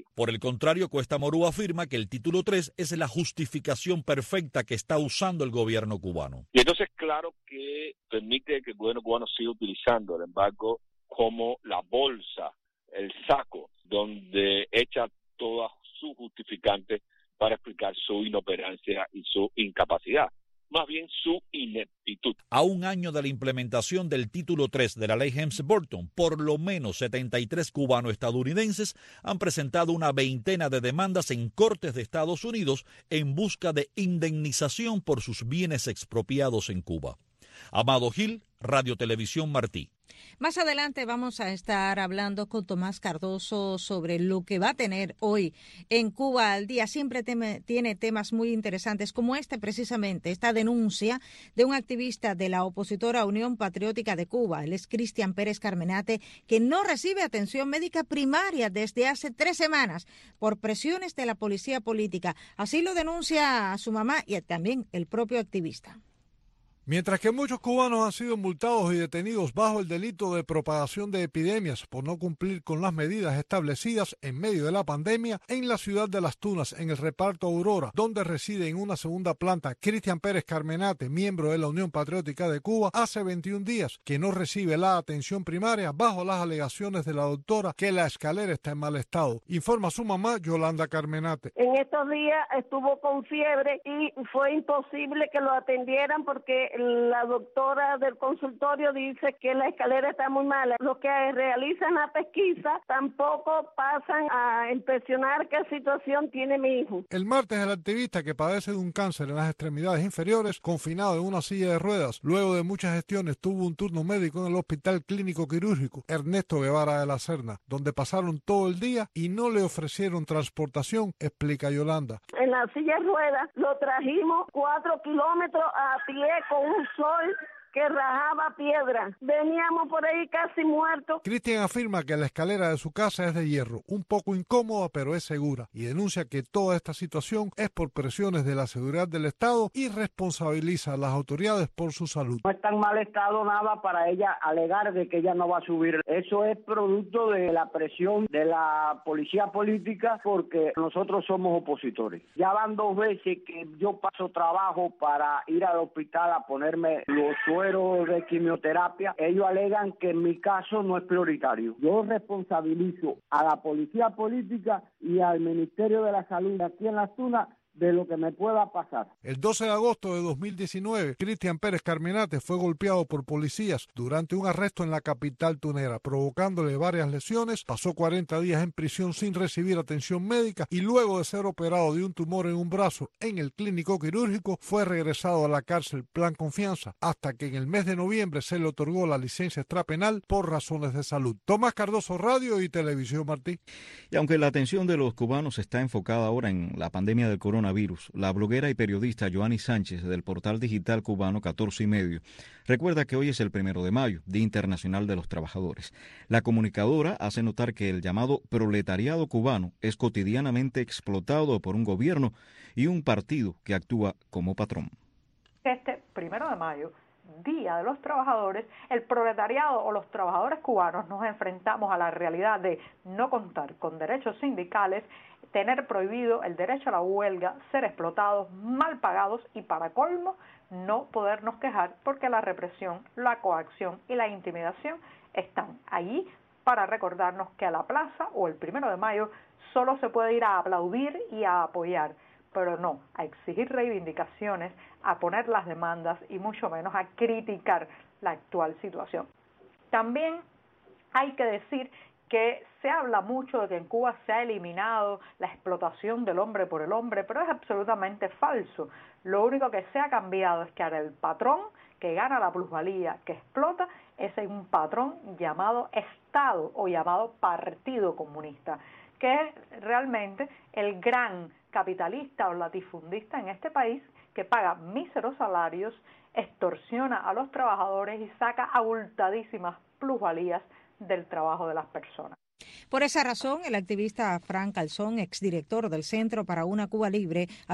Por el contrario, Cuesta Morú afirma que el título tres es la justificación perfecta que está usando el gobierno cubano. Y entonces, claro que permite que el gobierno cubano siga utilizando el embargo como la bolsa, el saco, donde echa todas sus justificantes para explicar su inoperancia y su incapacidad, más bien su ineptitud. A un año de la implementación del título tres de la ley Helms-Burton, por lo menos setenta y tres cubano-estadounidenses han presentado una veintena de demandas en cortes de Estados Unidos en busca de indemnización por sus bienes expropiados en Cuba. Amado Gil, Radio Televisión Martí. Más adelante vamos a estar hablando con Tomás Cardoso sobre lo que va a tener hoy en Cuba al día. Siempre teme, tiene temas muy interesantes como este precisamente, esta denuncia de un activista de la opositora Unión Patriótica de Cuba, él es Cristian Pérez Carmenate, que no recibe atención médica primaria desde hace tres semanas por presiones de la policía política. Así lo denuncia a su mamá y también el propio activista. Mientras que muchos cubanos han sido multados y detenidos bajo el delito de propagación de epidemias por no cumplir con las medidas establecidas en medio de la pandemia, en la ciudad de Las Tunas, en el reparto Aurora, donde reside en una segunda planta Cristian Pérez Carmenate, miembro de la Unión Patriótica de Cuba, hace veintiún días que no recibe la atención primaria bajo las alegaciones de la doctora que la escalera está en mal estado. Informa su mamá, Yolanda Carmenate. En estos días estuvo con fiebre y fue imposible que lo atendieran porque la doctora del consultorio dice que la escalera está muy mala. Los que realizan la pesquisa tampoco pasan a inspeccionar qué situación tiene mi hijo. El martes el activista, que padece de un cáncer en las extremidades inferiores, confinado en una silla de ruedas, luego de muchas gestiones tuvo un turno médico en el Hospital Clínico Quirúrgico Ernesto Guevara de la Serna, donde pasaron todo el día y no le ofrecieron transportación, explica Yolanda. En la silla de ruedas lo trajimos cuatro kilómetros a pie con un sol que rajaba piedra. Veníamos por ahí casi muertos. Cristian afirma que la escalera de su casa es de hierro, un poco incómoda, pero es segura, y denuncia que toda esta situación es por presiones de la seguridad del Estado y responsabiliza a las autoridades por su salud. No está en mal estado nada para ella alegar de que ella no va a subir. Eso es producto de la presión de la policía política porque nosotros somos opositores. Ya van dos veces que yo paso trabajo para ir al hospital a ponerme los sueros de quimioterapia. Ellos alegan que en mi caso no es prioritario. Yo responsabilizo a la policía política y al Ministerio de la Salud aquí en Las Tunas de lo que me pueda pasar. El doce de agosto de dos mil diecinueve, Cristian Pérez Carmenate fue golpeado por policías durante un arresto en la capital tunera, provocándole varias lesiones. Pasó cuarenta días en prisión sin recibir atención médica y luego de ser operado de un tumor en un brazo en el clínico quirúrgico, fue regresado a la cárcel Plan Confianza hasta que en el mes de noviembre se le otorgó la licencia extrapenal por razones de salud. Tomás Cardoso, Radio y Televisión Martí. Y aunque la atención de los cubanos está enfocada ahora en la pandemia del coronavirus, Virus, la bloguera y periodista Joanny Sánchez del portal digital cubano catorce y medio recuerda que hoy es el primero de mayo, Día Internacional de los Trabajadores. La comunicadora hace notar que el llamado proletariado cubano es cotidianamente explotado por un gobierno y un partido que actúa como patrón. Este primero de mayo, Día de los Trabajadores, el proletariado o los trabajadores cubanos nos enfrentamos a la realidad de no contar con derechos sindicales, tener prohibido el derecho a la huelga, ser explotados, mal pagados y para colmo no podernos quejar porque la represión, la coacción y la intimidación están allí para recordarnos que a la plaza o el primero de mayo solo se puede ir a aplaudir y a apoyar, pero no a exigir reivindicaciones, a poner las demandas y mucho menos a criticar la actual situación. También hay que decir que se habla mucho de que en Cuba se ha eliminado la explotación del hombre por el hombre, pero es absolutamente falso. Lo único que se ha cambiado es que ahora el patrón que gana la plusvalía, que explota, es un patrón llamado Estado o llamado Partido Comunista, que es realmente el gran capitalista o latifundista en este país que paga míseros salarios, extorsiona a los trabajadores y saca abultadísimas plusvalías del trabajo de las personas. Por esa razón, el activista Frank Calzón, exdirector del Centro para una Cuba Libre,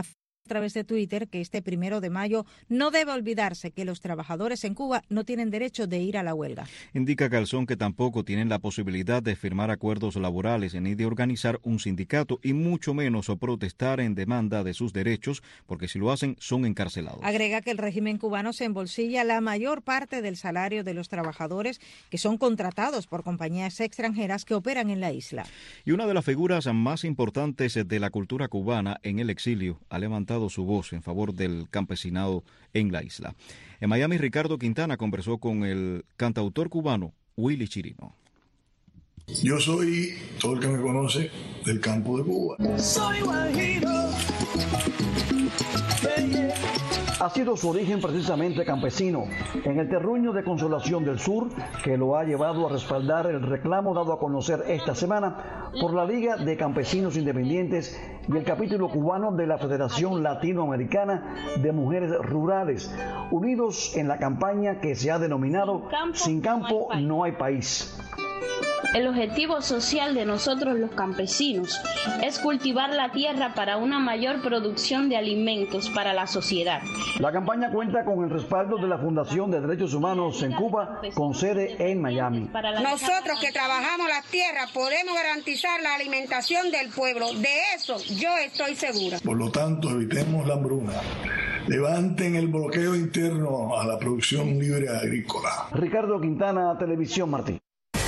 a través de Twitter que este primero de mayo no debe olvidarse que los trabajadores en Cuba no tienen derecho de ir a la huelga. Indica Calzón que tampoco tienen la posibilidad de firmar acuerdos laborales ni de organizar un sindicato y mucho menos o protestar en demanda de sus derechos, porque si lo hacen son encarcelados. Agrega que el régimen cubano se embolsilla la mayor parte del salario de los trabajadores que son contratados por compañías extranjeras que operan en la isla. Y una de las figuras más importantes de la cultura cubana en el exilio ha levantado su voz en favor del campesinado en la isla. En Miami, Ricardo Quintana conversó con el cantautor cubano Willy Chirino. Yo soy, todo el que me conoce, del campo de Cuba. Soy guajiro. Ha sido su origen precisamente campesino, en el terruño de Consolación del Sur, que lo ha llevado a respaldar el reclamo dado a conocer esta semana por la Liga de Campesinos Independientes y el capítulo cubano de la Federación Latinoamericana de Mujeres Rurales, unidos en la campaña que se ha denominado Sin campo no hay país. El objetivo social de nosotros los campesinos es cultivar la tierra para una mayor producción de alimentos para la sociedad. La campaña cuenta con el respaldo de la Fundación de Derechos Humanos en Cuba, con sede en Miami. Nosotros que trabajamos las tierras podemos garantizar la alimentación del pueblo. De eso yo estoy segura. Por lo tanto, evitemos la hambruna. Levanten el bloqueo interno a la producción libre agrícola. Ricardo Quintana, Televisión Martí.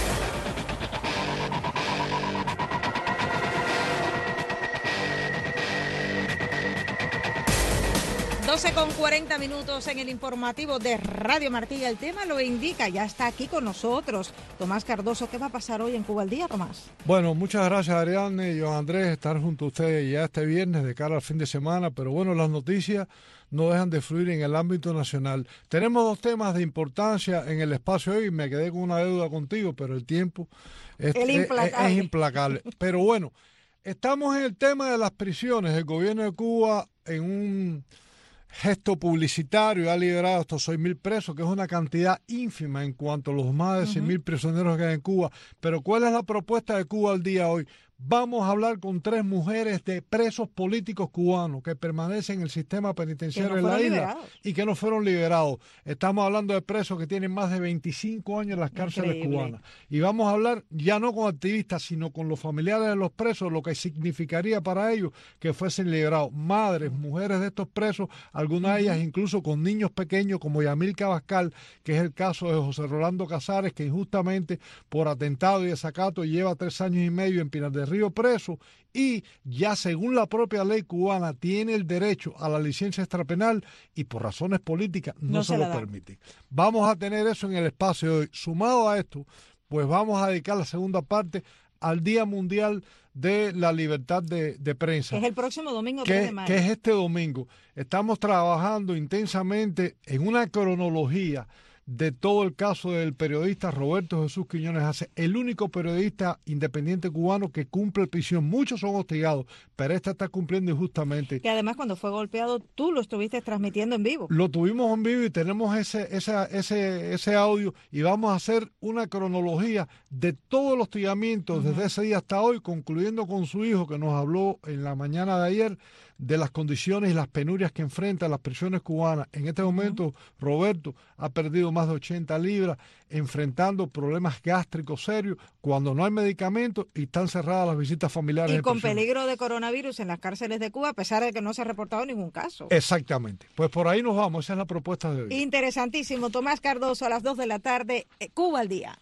doce con cuarenta minutos en el informativo de Radio Martí. El tema lo indica, ya está aquí con nosotros Tomás Cardoso. ¿Qué va a pasar hoy en Cuba al Día, Tomás? Bueno, muchas gracias, Ariadne y Juan Andrés, estar junto a ustedes ya este viernes de cara al fin de semana, pero bueno, las noticias no dejan de fluir en el ámbito nacional. Tenemos dos temas de importancia en el espacio hoy, me quedé con una deuda contigo, pero el tiempo es, es, implacable. es, es implacable. Pero bueno, estamos en el tema de las prisiones. El gobierno de Cuba, en un gesto publicitario, ha liberado estos seis mil presos, que es una cantidad ínfima en cuanto a los más de cien mil prisioneros que hay en Cuba. Pero ¿cuál es la propuesta de Cuba al día hoy? Vamos a hablar con tres mujeres de presos políticos cubanos que permanecen en el sistema penitenciario de la isla y que no fueron liberados. Estamos hablando de presos que tienen más de veinticinco años en las cárceles Increíble. cubanas. Y vamos a hablar ya no con activistas, sino con los familiares de los presos, lo que significaría para ellos que fuesen liberados. Madres, mujeres de estos presos, algunas de ellas incluso con niños pequeños como Yamil Cabascal, que es el caso de José Rolando Casares, que injustamente por atentado y desacato lleva tres años y medio en Pinar del Río preso y ya según la propia ley cubana tiene el derecho a la licencia extrapenal y por razones políticas no, no se, se lo permiten. Vamos a tener eso en el espacio de hoy. Sumado a esto, pues vamos a dedicar la segunda parte al Día Mundial de la Libertad de, de Prensa. Que es el próximo domingo que, tres de mayo. Que es este domingo. Estamos trabajando intensamente en una cronología de todo el caso del periodista Roberto Jesús Quiñones Ace, el único periodista independiente cubano que cumple prisión. Muchos son hostigados, pero este está cumpliendo injustamente. Que además cuando fue golpeado tú lo estuviste transmitiendo en vivo. Lo tuvimos en vivo y tenemos ese, ese, ese, ese audio y vamos a hacer una cronología de todos los hostigamientos uh-huh. desde ese día hasta hoy, concluyendo con su hijo que nos habló en la mañana de ayer de las condiciones y las penurias que enfrentan las prisiones cubanas. En este momento, uh-huh. Roberto ha perdido más de ochenta libras, enfrentando problemas gástricos serios, cuando no hay medicamentos y están cerradas las visitas familiares. Y con peligro de coronavirus en las cárceles de Cuba, a pesar de que no se ha reportado ningún caso. Exactamente. Pues por ahí nos vamos, esa es la propuesta de hoy. Interesantísimo. Tomás Cardoso, a las dos de la tarde, Cuba al Día.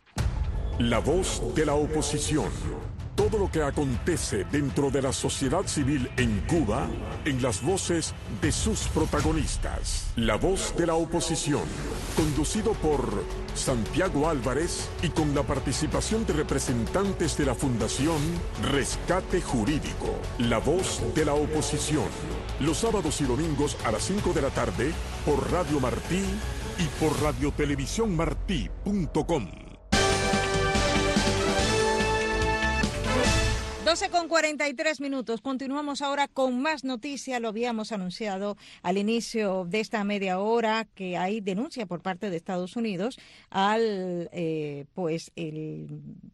La voz de la oposición. Todo lo que acontece dentro de la sociedad civil en Cuba, en las voces de sus protagonistas. La voz de la oposición, conducido por Santiago Álvarez y con la participación de representantes de la Fundación Rescate Jurídico. La voz de la oposición, los sábados y domingos a las cinco de la tarde por Radio Martí y por radiotelevisión martí punto com. doce con cuarenta y tres minutos. Continuamos ahora con más noticias. Lo habíamos anunciado al inicio de esta media hora que hay denuncia por parte de Estados Unidos al, eh, pues, el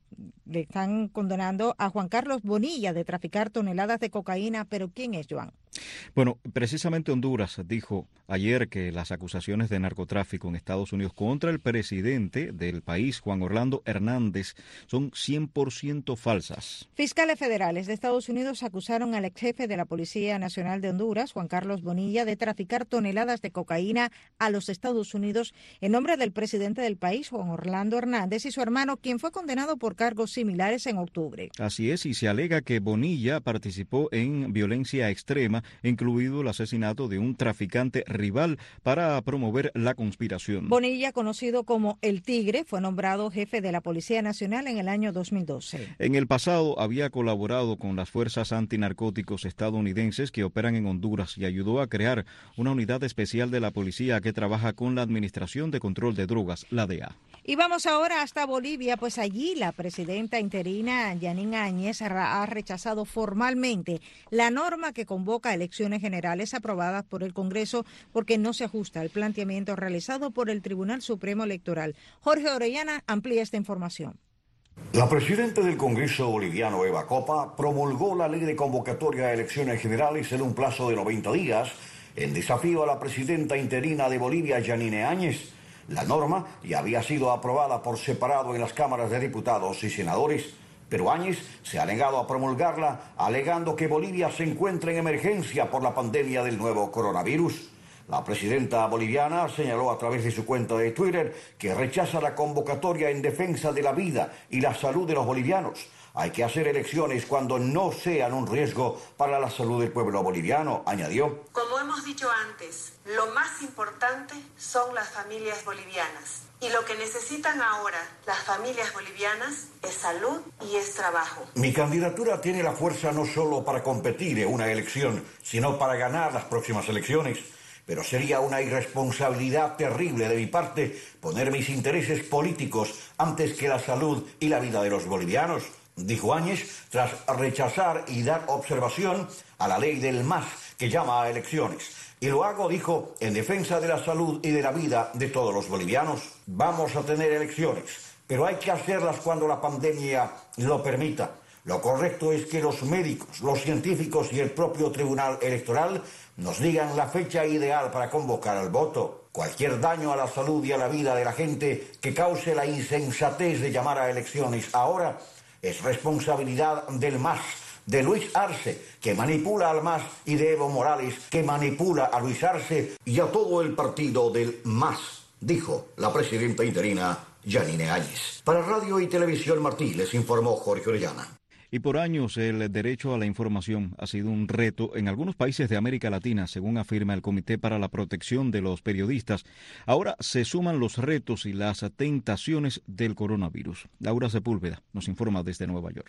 le están condenando a Juan Carlos Bonilla de traficar toneladas de cocaína. ¿Pero quién es, Joan? Bueno, precisamente Honduras dijo ayer que las acusaciones de narcotráfico en Estados Unidos contra el presidente del país, Juan Orlando Hernández, son cien por ciento falsas. Fiscales federales de Estados Unidos acusaron al ex jefe de la Policía Nacional de Honduras, Juan Carlos Bonilla, de traficar toneladas de cocaína a los Estados Unidos en nombre del presidente del país, Juan Orlando Hernández, y su hermano, quien fue condenado por cargos similares en octubre. Así es, y se alega que Bonilla participó en violencia extrema, incluido el asesinato de un traficante rival para promover la conspiración. Bonilla, conocido como El Tigre, fue nombrado jefe de la Policía Nacional en el año dos mil doce. En el pasado había colaborado con las fuerzas antinarcóticos estadounidenses que operan en Honduras y ayudó a crear una unidad especial de la policía que trabaja con la Administración de Control de Drogas, la D E A. Y vamos ahora hasta Bolivia, pues allí la presidenta interina Yanine Áñez ha rechazado formalmente la norma que convoca a elecciones generales aprobadas por el Congreso porque no se ajusta al planteamiento realizado por el Tribunal Supremo Electoral. Jorge Orellana amplía esta información. La presidenta del Congreso boliviano, Eva Copa, promulgó la ley de convocatoria a elecciones generales en un plazo de noventa días, en desafío a la presidenta interina de Bolivia, Yanine Áñez. La norma ya había sido aprobada por separado en las cámaras de diputados y senadores, pero Áñez se ha negado a promulgarla, alegando que Bolivia se encuentra en emergencia por la pandemia del nuevo coronavirus. La presidenta boliviana señaló a través de su cuenta de Twitter que rechaza la convocatoria en defensa de la vida y la salud de los bolivianos. Hay que hacer elecciones cuando no sean un riesgo para la salud del pueblo boliviano, añadió. Como hemos dicho antes, lo más importante son las familias bolivianas. Y lo que necesitan ahora las familias bolivianas es salud y es trabajo. Mi candidatura tiene la fuerza no solo para competir en una elección, sino para ganar las próximas elecciones. Pero sería una irresponsabilidad terrible de mi parte poner mis intereses políticos antes que la salud y la vida de los bolivianos, dijo Áñez, tras rechazar y dar observación a la ley del M A S que llama a elecciones. Y lo hago, dijo, en defensa de la salud y de la vida de todos los bolivianos. Vamos a tener elecciones, pero hay que hacerlas cuando la pandemia lo permita. Lo correcto es que los médicos, los científicos y el propio Tribunal Electoral nos digan la fecha ideal para convocar al voto. Cualquier daño a la salud y a la vida de la gente que cause la insensatez de llamar a elecciones ahora es responsabilidad del M A S, de Luis Arce, que manipula al M A S, y de Evo Morales, que manipula a Luis Arce y a todo el partido del M A S, dijo la presidenta interina Yanine Áñez. Para Radio y Televisión Martí les informó Jorge Orellana. Y por años el derecho a la información ha sido un reto en algunos países de América Latina, según afirma el Comité para la Protección de los Periodistas. Ahora se suman los retos y las tentaciones del coronavirus. Laura Sepúlveda nos informa desde Nueva York.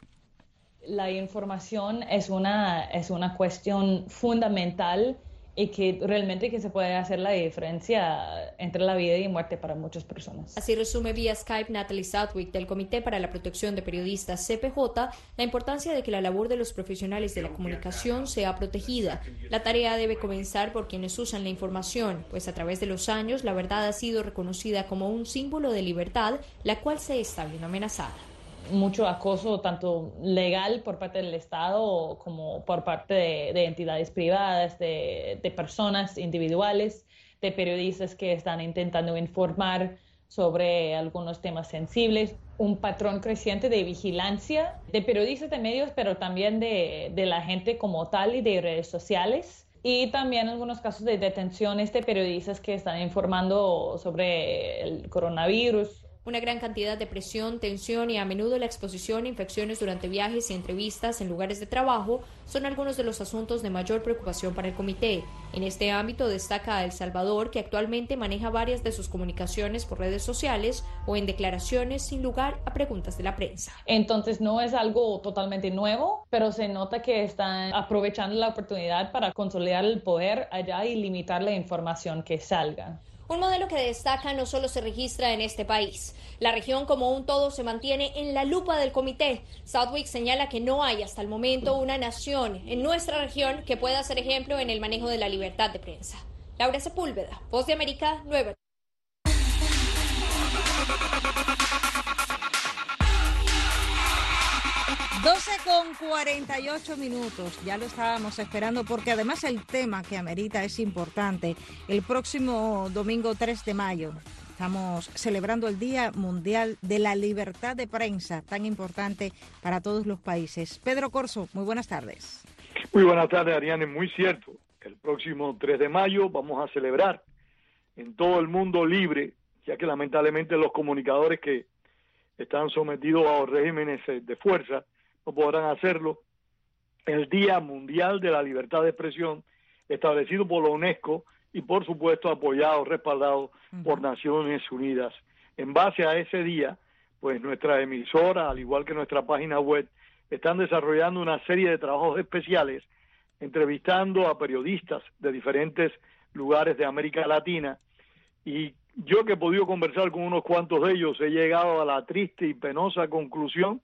La información es una, es una cuestión fundamental y que realmente que se puede hacer la diferencia entre la vida y muerte para muchas personas. Así resume vía Skype Natalie Southwick del Comité para la Protección de Periodistas C P J la importancia de que la labor de los profesionales de la comunicación sea protegida. La tarea debe comenzar por quienes usan la información, pues a través de los años la verdad ha sido reconocida como un símbolo de libertad, la cual se está viendo amenazada. Mucho acoso, tanto legal por parte del Estado como por parte de, de entidades privadas, de, de personas individuales, de periodistas que están intentando informar sobre algunos temas sensibles. Un patrón creciente de vigilancia de periodistas de medios, pero también de, de la gente como tal y de redes sociales. Y también algunos casos de detenciones de periodistas que están informando sobre el coronavirus. Una gran cantidad de presión, tensión y a menudo la exposición a infecciones durante viajes y entrevistas en lugares de trabajo son algunos de los asuntos de mayor preocupación para el comité. En este ámbito destaca a El Salvador, que actualmente maneja varias de sus comunicaciones por redes sociales o en declaraciones sin lugar a preguntas de la prensa. Entonces no es algo totalmente nuevo, pero se nota que están aprovechando la oportunidad para consolidar el poder allá y limitar la información que salga. Un modelo que destaca no solo se registra en este país. La región como un todo se mantiene en la lupa del comité. Southwick señala que no hay hasta el momento una nación en nuestra región que pueda ser ejemplo en el manejo de la libertad de prensa. Laura Sepúlveda, Voz de América, Nueva York. doce con cuarenta y ocho minutos, ya lo estábamos esperando porque además el tema que amerita es importante. El próximo domingo tres de mayo estamos celebrando el Día Mundial de la Libertad de Prensa, tan importante para todos los países. Pedro Corzo, muy buenas tardes. Muy buenas tardes, Ariane, muy cierto. El próximo tres de mayo vamos a celebrar en todo el mundo libre, ya que lamentablemente los comunicadores que están sometidos a los regímenes de fuerza no podrán hacerlo, el Día Mundial de la Libertad de Expresión, establecido por la UNESCO y por supuesto apoyado, respaldado uh-huh. por Naciones Unidas. En base a ese día, pues nuestra emisora, al igual que nuestra página web, están desarrollando una serie de trabajos especiales, entrevistando a periodistas de diferentes lugares de América Latina, y yo que he podido conversar con unos cuantos de ellos, he llegado a la triste y penosa conclusión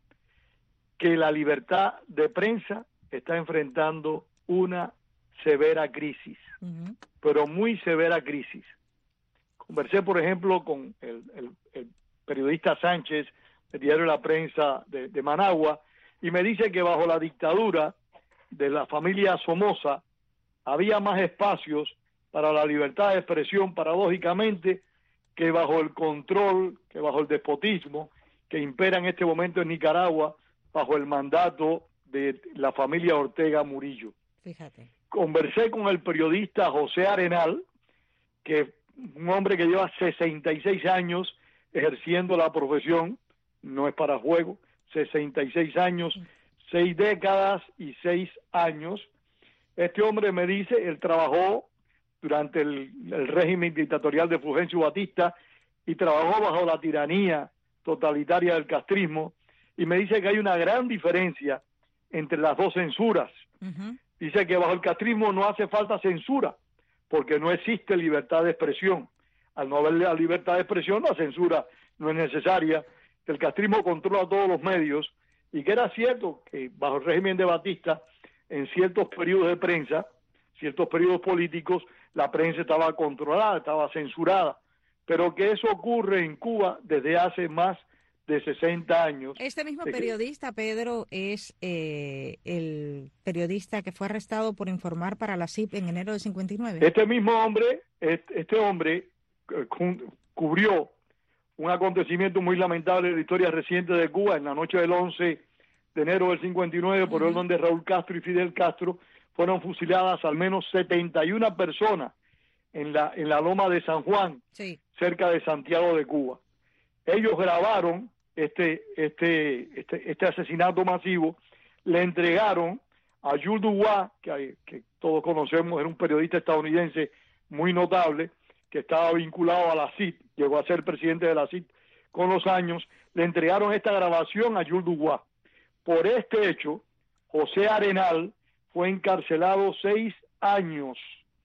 que la libertad de prensa está enfrentando una severa crisis, uh-huh. pero muy severa crisis. Conversé, por ejemplo, con el, el, el periodista Sánchez, del diario La Prensa de, de Managua, y me dice que bajo la dictadura de la familia Somoza había más espacios para la libertad de expresión, paradójicamente, que bajo el control, que bajo el despotismo que impera en este momento en Nicaragua, bajo el mandato de la familia Ortega Murillo. Fíjate. Conversé con el periodista José Arenal, que es un hombre que lleva sesenta y seis años ejerciendo la profesión, no es para juego, sesenta y seis años, seis décadas y seis años. Este hombre me dice, él trabajó durante el, el régimen dictatorial de Fulgencio Batista y trabajó bajo la tiranía totalitaria del castrismo, y me dice que hay una gran diferencia entre las dos censuras. Uh-huh. Dice que bajo el castrismo no hace falta censura, porque no existe libertad de expresión. Al no haber la libertad de expresión, la censura no es necesaria. El castrismo controla todos los medios, y que era cierto que bajo el régimen de Batista, en ciertos periodos de prensa, ciertos periodos políticos, la prensa estaba controlada, estaba censurada, pero que eso ocurre en Cuba desde hace más de sesenta años. Este mismo periodista, Pedro, es eh, el periodista que fue arrestado por informar para la C I P en enero de cincuenta y nueve. Este mismo hombre, este, este hombre eh, cubrió un acontecimiento muy lamentable de la historia reciente de Cuba en la noche del once de enero del cincuenta y nueve, por orden de Raúl Castro y Fidel Castro. Fueron fusiladas al menos setenta y una personas en la en la loma de San Juan, sí. cerca de Santiago de Cuba. Ellos grabaron este este este, este asesinato masivo, le entregaron a Jules Dubois, que, que todos conocemos, era un periodista estadounidense muy notable, que estaba vinculado a la C I P, llegó a ser presidente de la C I P con los años, le entregaron esta grabación a Jules Dubois. Por este hecho, José Arenal fue encarcelado seis años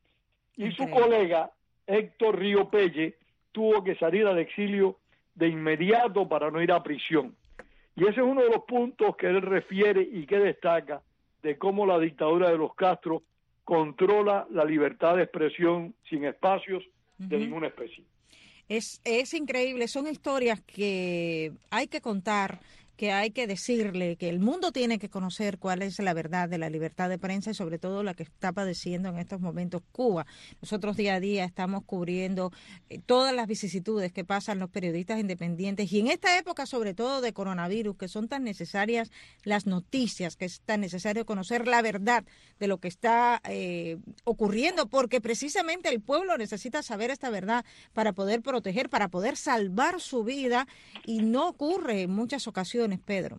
y su colega Héctor Río Pelle tuvo que salir al exilio de inmediato para no ir a prisión. Y ese es uno de los puntos que él refiere y que destaca de cómo la dictadura de los Castro controla la libertad de expresión sin espacios de uh-huh. ninguna especie. Es, es increíble, son historias que hay que contar, que hay que decirle, que el mundo tiene que conocer cuál es la verdad de la libertad de prensa y sobre todo la que está padeciendo en estos momentos Cuba. Nosotros día a día estamos cubriendo eh, todas las vicisitudes que pasan los periodistas independientes y en esta época sobre todo de coronavirus, que son tan necesarias las noticias, que es tan necesario conocer la verdad de lo que está eh, ocurriendo, porque precisamente el pueblo necesita saber esta verdad para poder proteger, para poder salvar su vida, y no ocurre en muchas ocasiones, Pedro.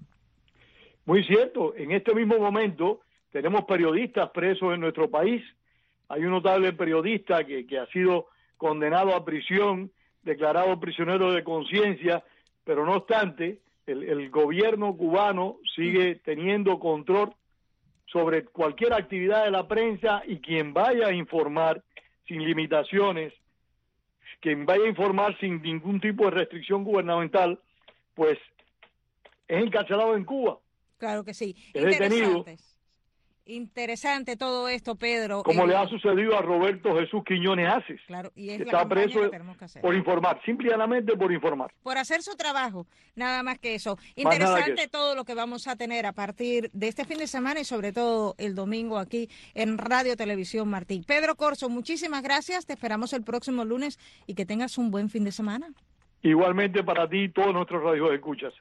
Muy cierto. En este mismo momento tenemos periodistas presos en nuestro país. Hay un notable periodista que, que ha sido condenado a prisión, declarado prisionero de conciencia, pero no obstante, el, el gobierno cubano sigue teniendo control sobre cualquier actividad de la prensa, y quien vaya a informar sin limitaciones, quien vaya a informar sin ningún tipo de restricción gubernamental, pues es encarcelado en Cuba. Claro que sí. Es detenido. Interesante todo esto, Pedro. Como eh, le ha sucedido a Roberto Jesús Quiñones Aces, claro, y es que la está campaña preso que tenemos que hacer. por informar, simplemente por informar. Por hacer su trabajo, nada más que eso. Más nada que Interesante eso. todo lo que vamos a tener a partir de este fin de semana y sobre todo el domingo aquí en Radio Televisión Martí. Pedro Corzo, muchísimas gracias, te esperamos el próximo lunes y que tengas un buen fin de semana. Igualmente para ti y todos nuestros radioescuchas.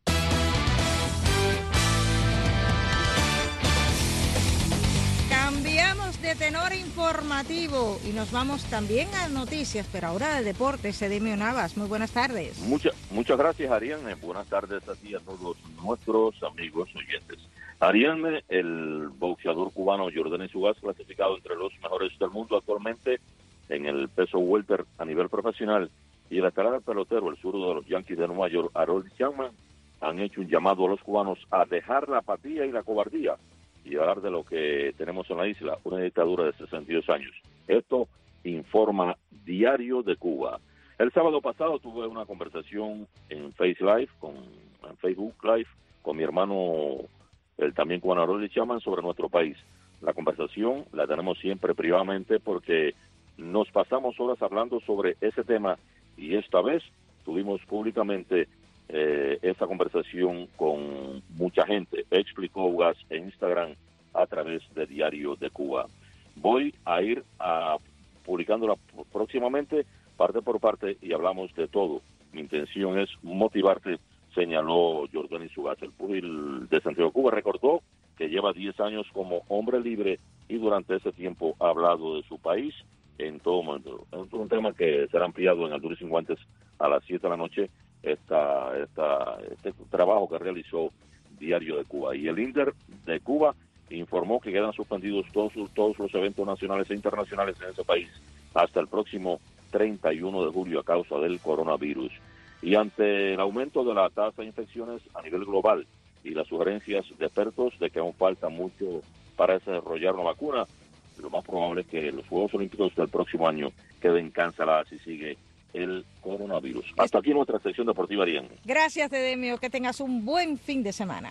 Cambiamos de tenor informativo y nos vamos también a noticias, pero ahora de deportes. Edimio Navas, muy buenas tardes. Muchas muchas gracias, Ariane. Buenas tardes a ti y a todos nuestros amigos oyentes. Ariane, el boxeador cubano Yordenis Ugas, clasificado entre los mejores del mundo actualmente en el peso welter a nivel profesional, y el estelar pelotero, el zurdo de los Yankees de Nueva York, Harold Chapman, han hecho un llamado a los cubanos a dejar la apatía y la cobardía y hablar de lo que tenemos en la isla, una dictadura de sesenta y dos años. Esto informa Diario de Cuba. El sábado pasado tuve una conversación en Face Live, con, en Facebook Live, con mi hermano, el también cubano Harold Chapman, sobre nuestro país. La conversación la tenemos siempre privadamente porque nos pasamos horas hablando sobre ese tema y esta vez tuvimos públicamente eh, esa conversación con mucha gente. Explicó Ugas en Instagram a través de Diario de Cuba. Voy a ir a, publicándola próximamente, parte por parte, y hablamos de todo. Mi intención es motivarte, señaló Yordenis Ugas. El púgil de Santiago, Cuba, recordó que lleva diez años como hombre libre y durante ese tiempo ha hablado de su país en todo momento. Es un tema que será ampliado en Alturas Sin Guantes a las siete de la noche, esta, esta, este trabajo que realizó Diario de Cuba. Y el INDER de Cuba informó que quedan suspendidos todos, todos los eventos nacionales e internacionales en ese país hasta el próximo treinta y uno de julio a causa del coronavirus. Y ante el aumento de la tasa de infecciones a nivel global y las sugerencias de expertos de que aún falta mucho para desarrollar una vacuna, lo más probable es que los Juegos Olímpicos del próximo año queden cancelados si sigue el coronavirus. Hasta aquí nuestra sección deportiva, Ariane. Gracias, Edemio, que tengas un buen fin de semana.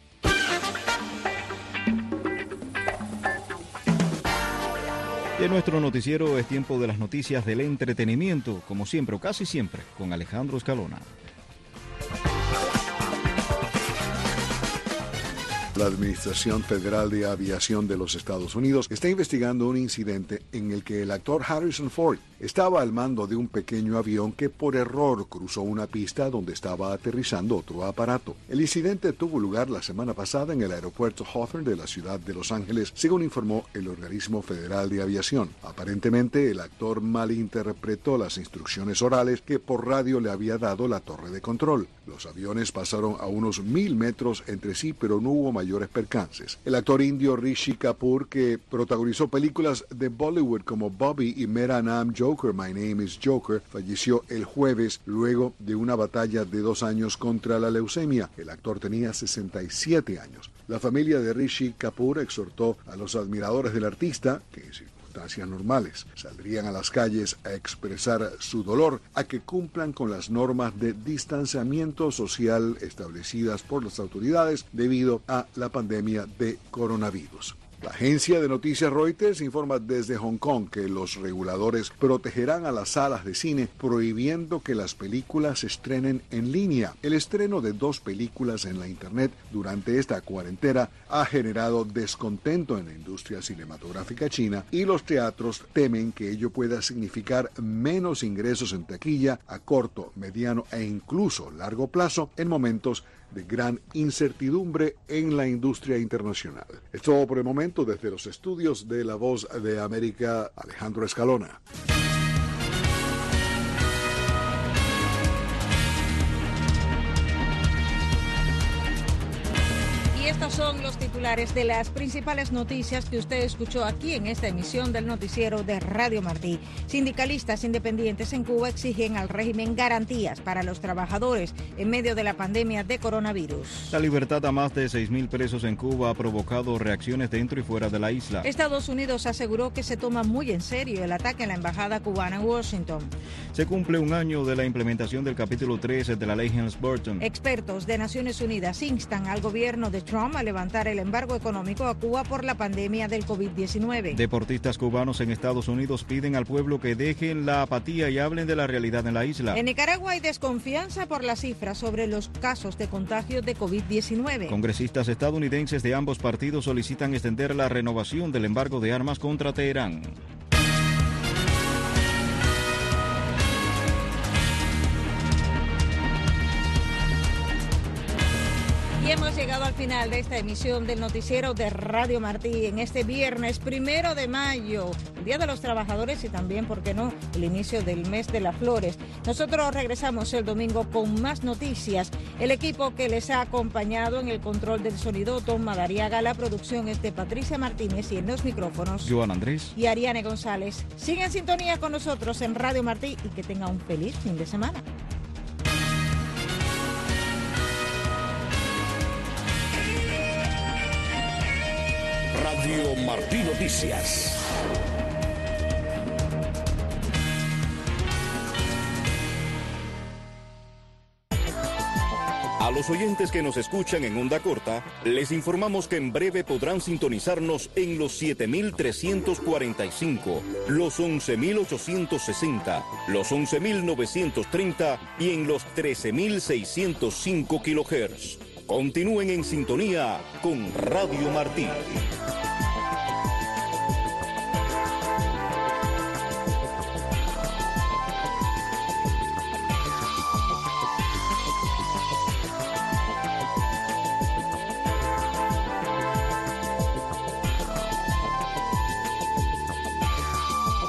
Y en nuestro noticiero es tiempo de las noticias del entretenimiento, como siempre o casi siempre, con Alejandro Escalona. La Administración Federal de Aviación de los Estados Unidos está investigando un incidente en el que el actor Harrison Ford estaba al mando de un pequeño avión que por error cruzó una pista donde estaba aterrizando otro aparato. El incidente tuvo lugar la semana pasada en el aeropuerto Hawthorne de la ciudad de Los Ángeles, según informó el Organismo Federal de Aviación. Aparentemente, el actor malinterpretó las instrucciones orales que por radio le había dado la torre de control. Los aviones pasaron a unos mil metros entre sí, pero no hubo mayores percances. El actor indio Rishi Kapoor, que protagonizó películas de Bollywood como Bobby y Mera Naam Joker, My Name is Joker, falleció el jueves luego de una batalla de dos años contra la leucemia. El actor tenía sesenta y siete años. La familia de Rishi Kapoor exhortó a los admiradores del artista, que en circunstancias normales saldrían a las calles a expresar su dolor, a que cumplan con las normas de distanciamiento social establecidas por las autoridades debido a la pandemia de coronavirus. La agencia de noticias Reuters informa desde Hong Kong que los reguladores protegerán a las salas de cine prohibiendo que las películas se estrenen en línea. El estreno de dos películas en la Internet durante esta cuarentena ha generado descontento en la industria cinematográfica china y los teatros temen que ello pueda significar menos ingresos en taquilla a corto, mediano e incluso largo plazo en momentos de gran incertidumbre en la industria internacional. Es todo por el momento desde los estudios de La Voz de América, Alejandro Escalona. Estos son los titulares de las principales noticias que usted escuchó aquí en esta emisión del noticiero de Radio Martí. Sindicalistas independientes en Cuba exigen al régimen garantías para los trabajadores en medio de la pandemia de coronavirus. La libertad a más de seis mil presos en Cuba ha provocado reacciones dentro y fuera de la isla. Estados Unidos aseguró que se toma muy en serio el ataque en la embajada cubana en Washington. Se cumple un año de la implementación del capítulo tres de la ley Helms-Burton. Expertos de Naciones Unidas instan al gobierno de Trump Obama levantar el embargo económico a Cuba por la pandemia del COVID diecinueve. Deportistas cubanos en Estados Unidos piden al pueblo que dejen la apatía y hablen de la realidad en la isla. En Nicaragua hay desconfianza por las cifras sobre los casos de contagio de COVID diecinueve. Congresistas estadounidenses de ambos partidos solicitan extender la renovación del embargo de armas contra Teherán. Y hemos llegado al final de esta emisión del noticiero de Radio Martí en este viernes primero de mayo, el Día de los Trabajadores y también, ¿por qué no?, el inicio del mes de las flores. Nosotros regresamos el domingo con más noticias. El equipo que les ha acompañado en el control del sonido, Tom Madariaga, la producción es de Patricia Martínez y en los micrófonos, Joan Andrés y Ariane González. Sigue en sintonía con nosotros en Radio Martí y que tenga un feliz fin de semana. Radio Martí Noticias. A los oyentes que nos escuchan en onda corta, les informamos que en breve podrán sintonizarnos en los siete mil trescientos cuarenta y cinco, los once mil ochocientos sesenta, los once mil novecientos treinta y en los trece mil seiscientos cinco kilohertz. Continúen en sintonía con Radio Martí.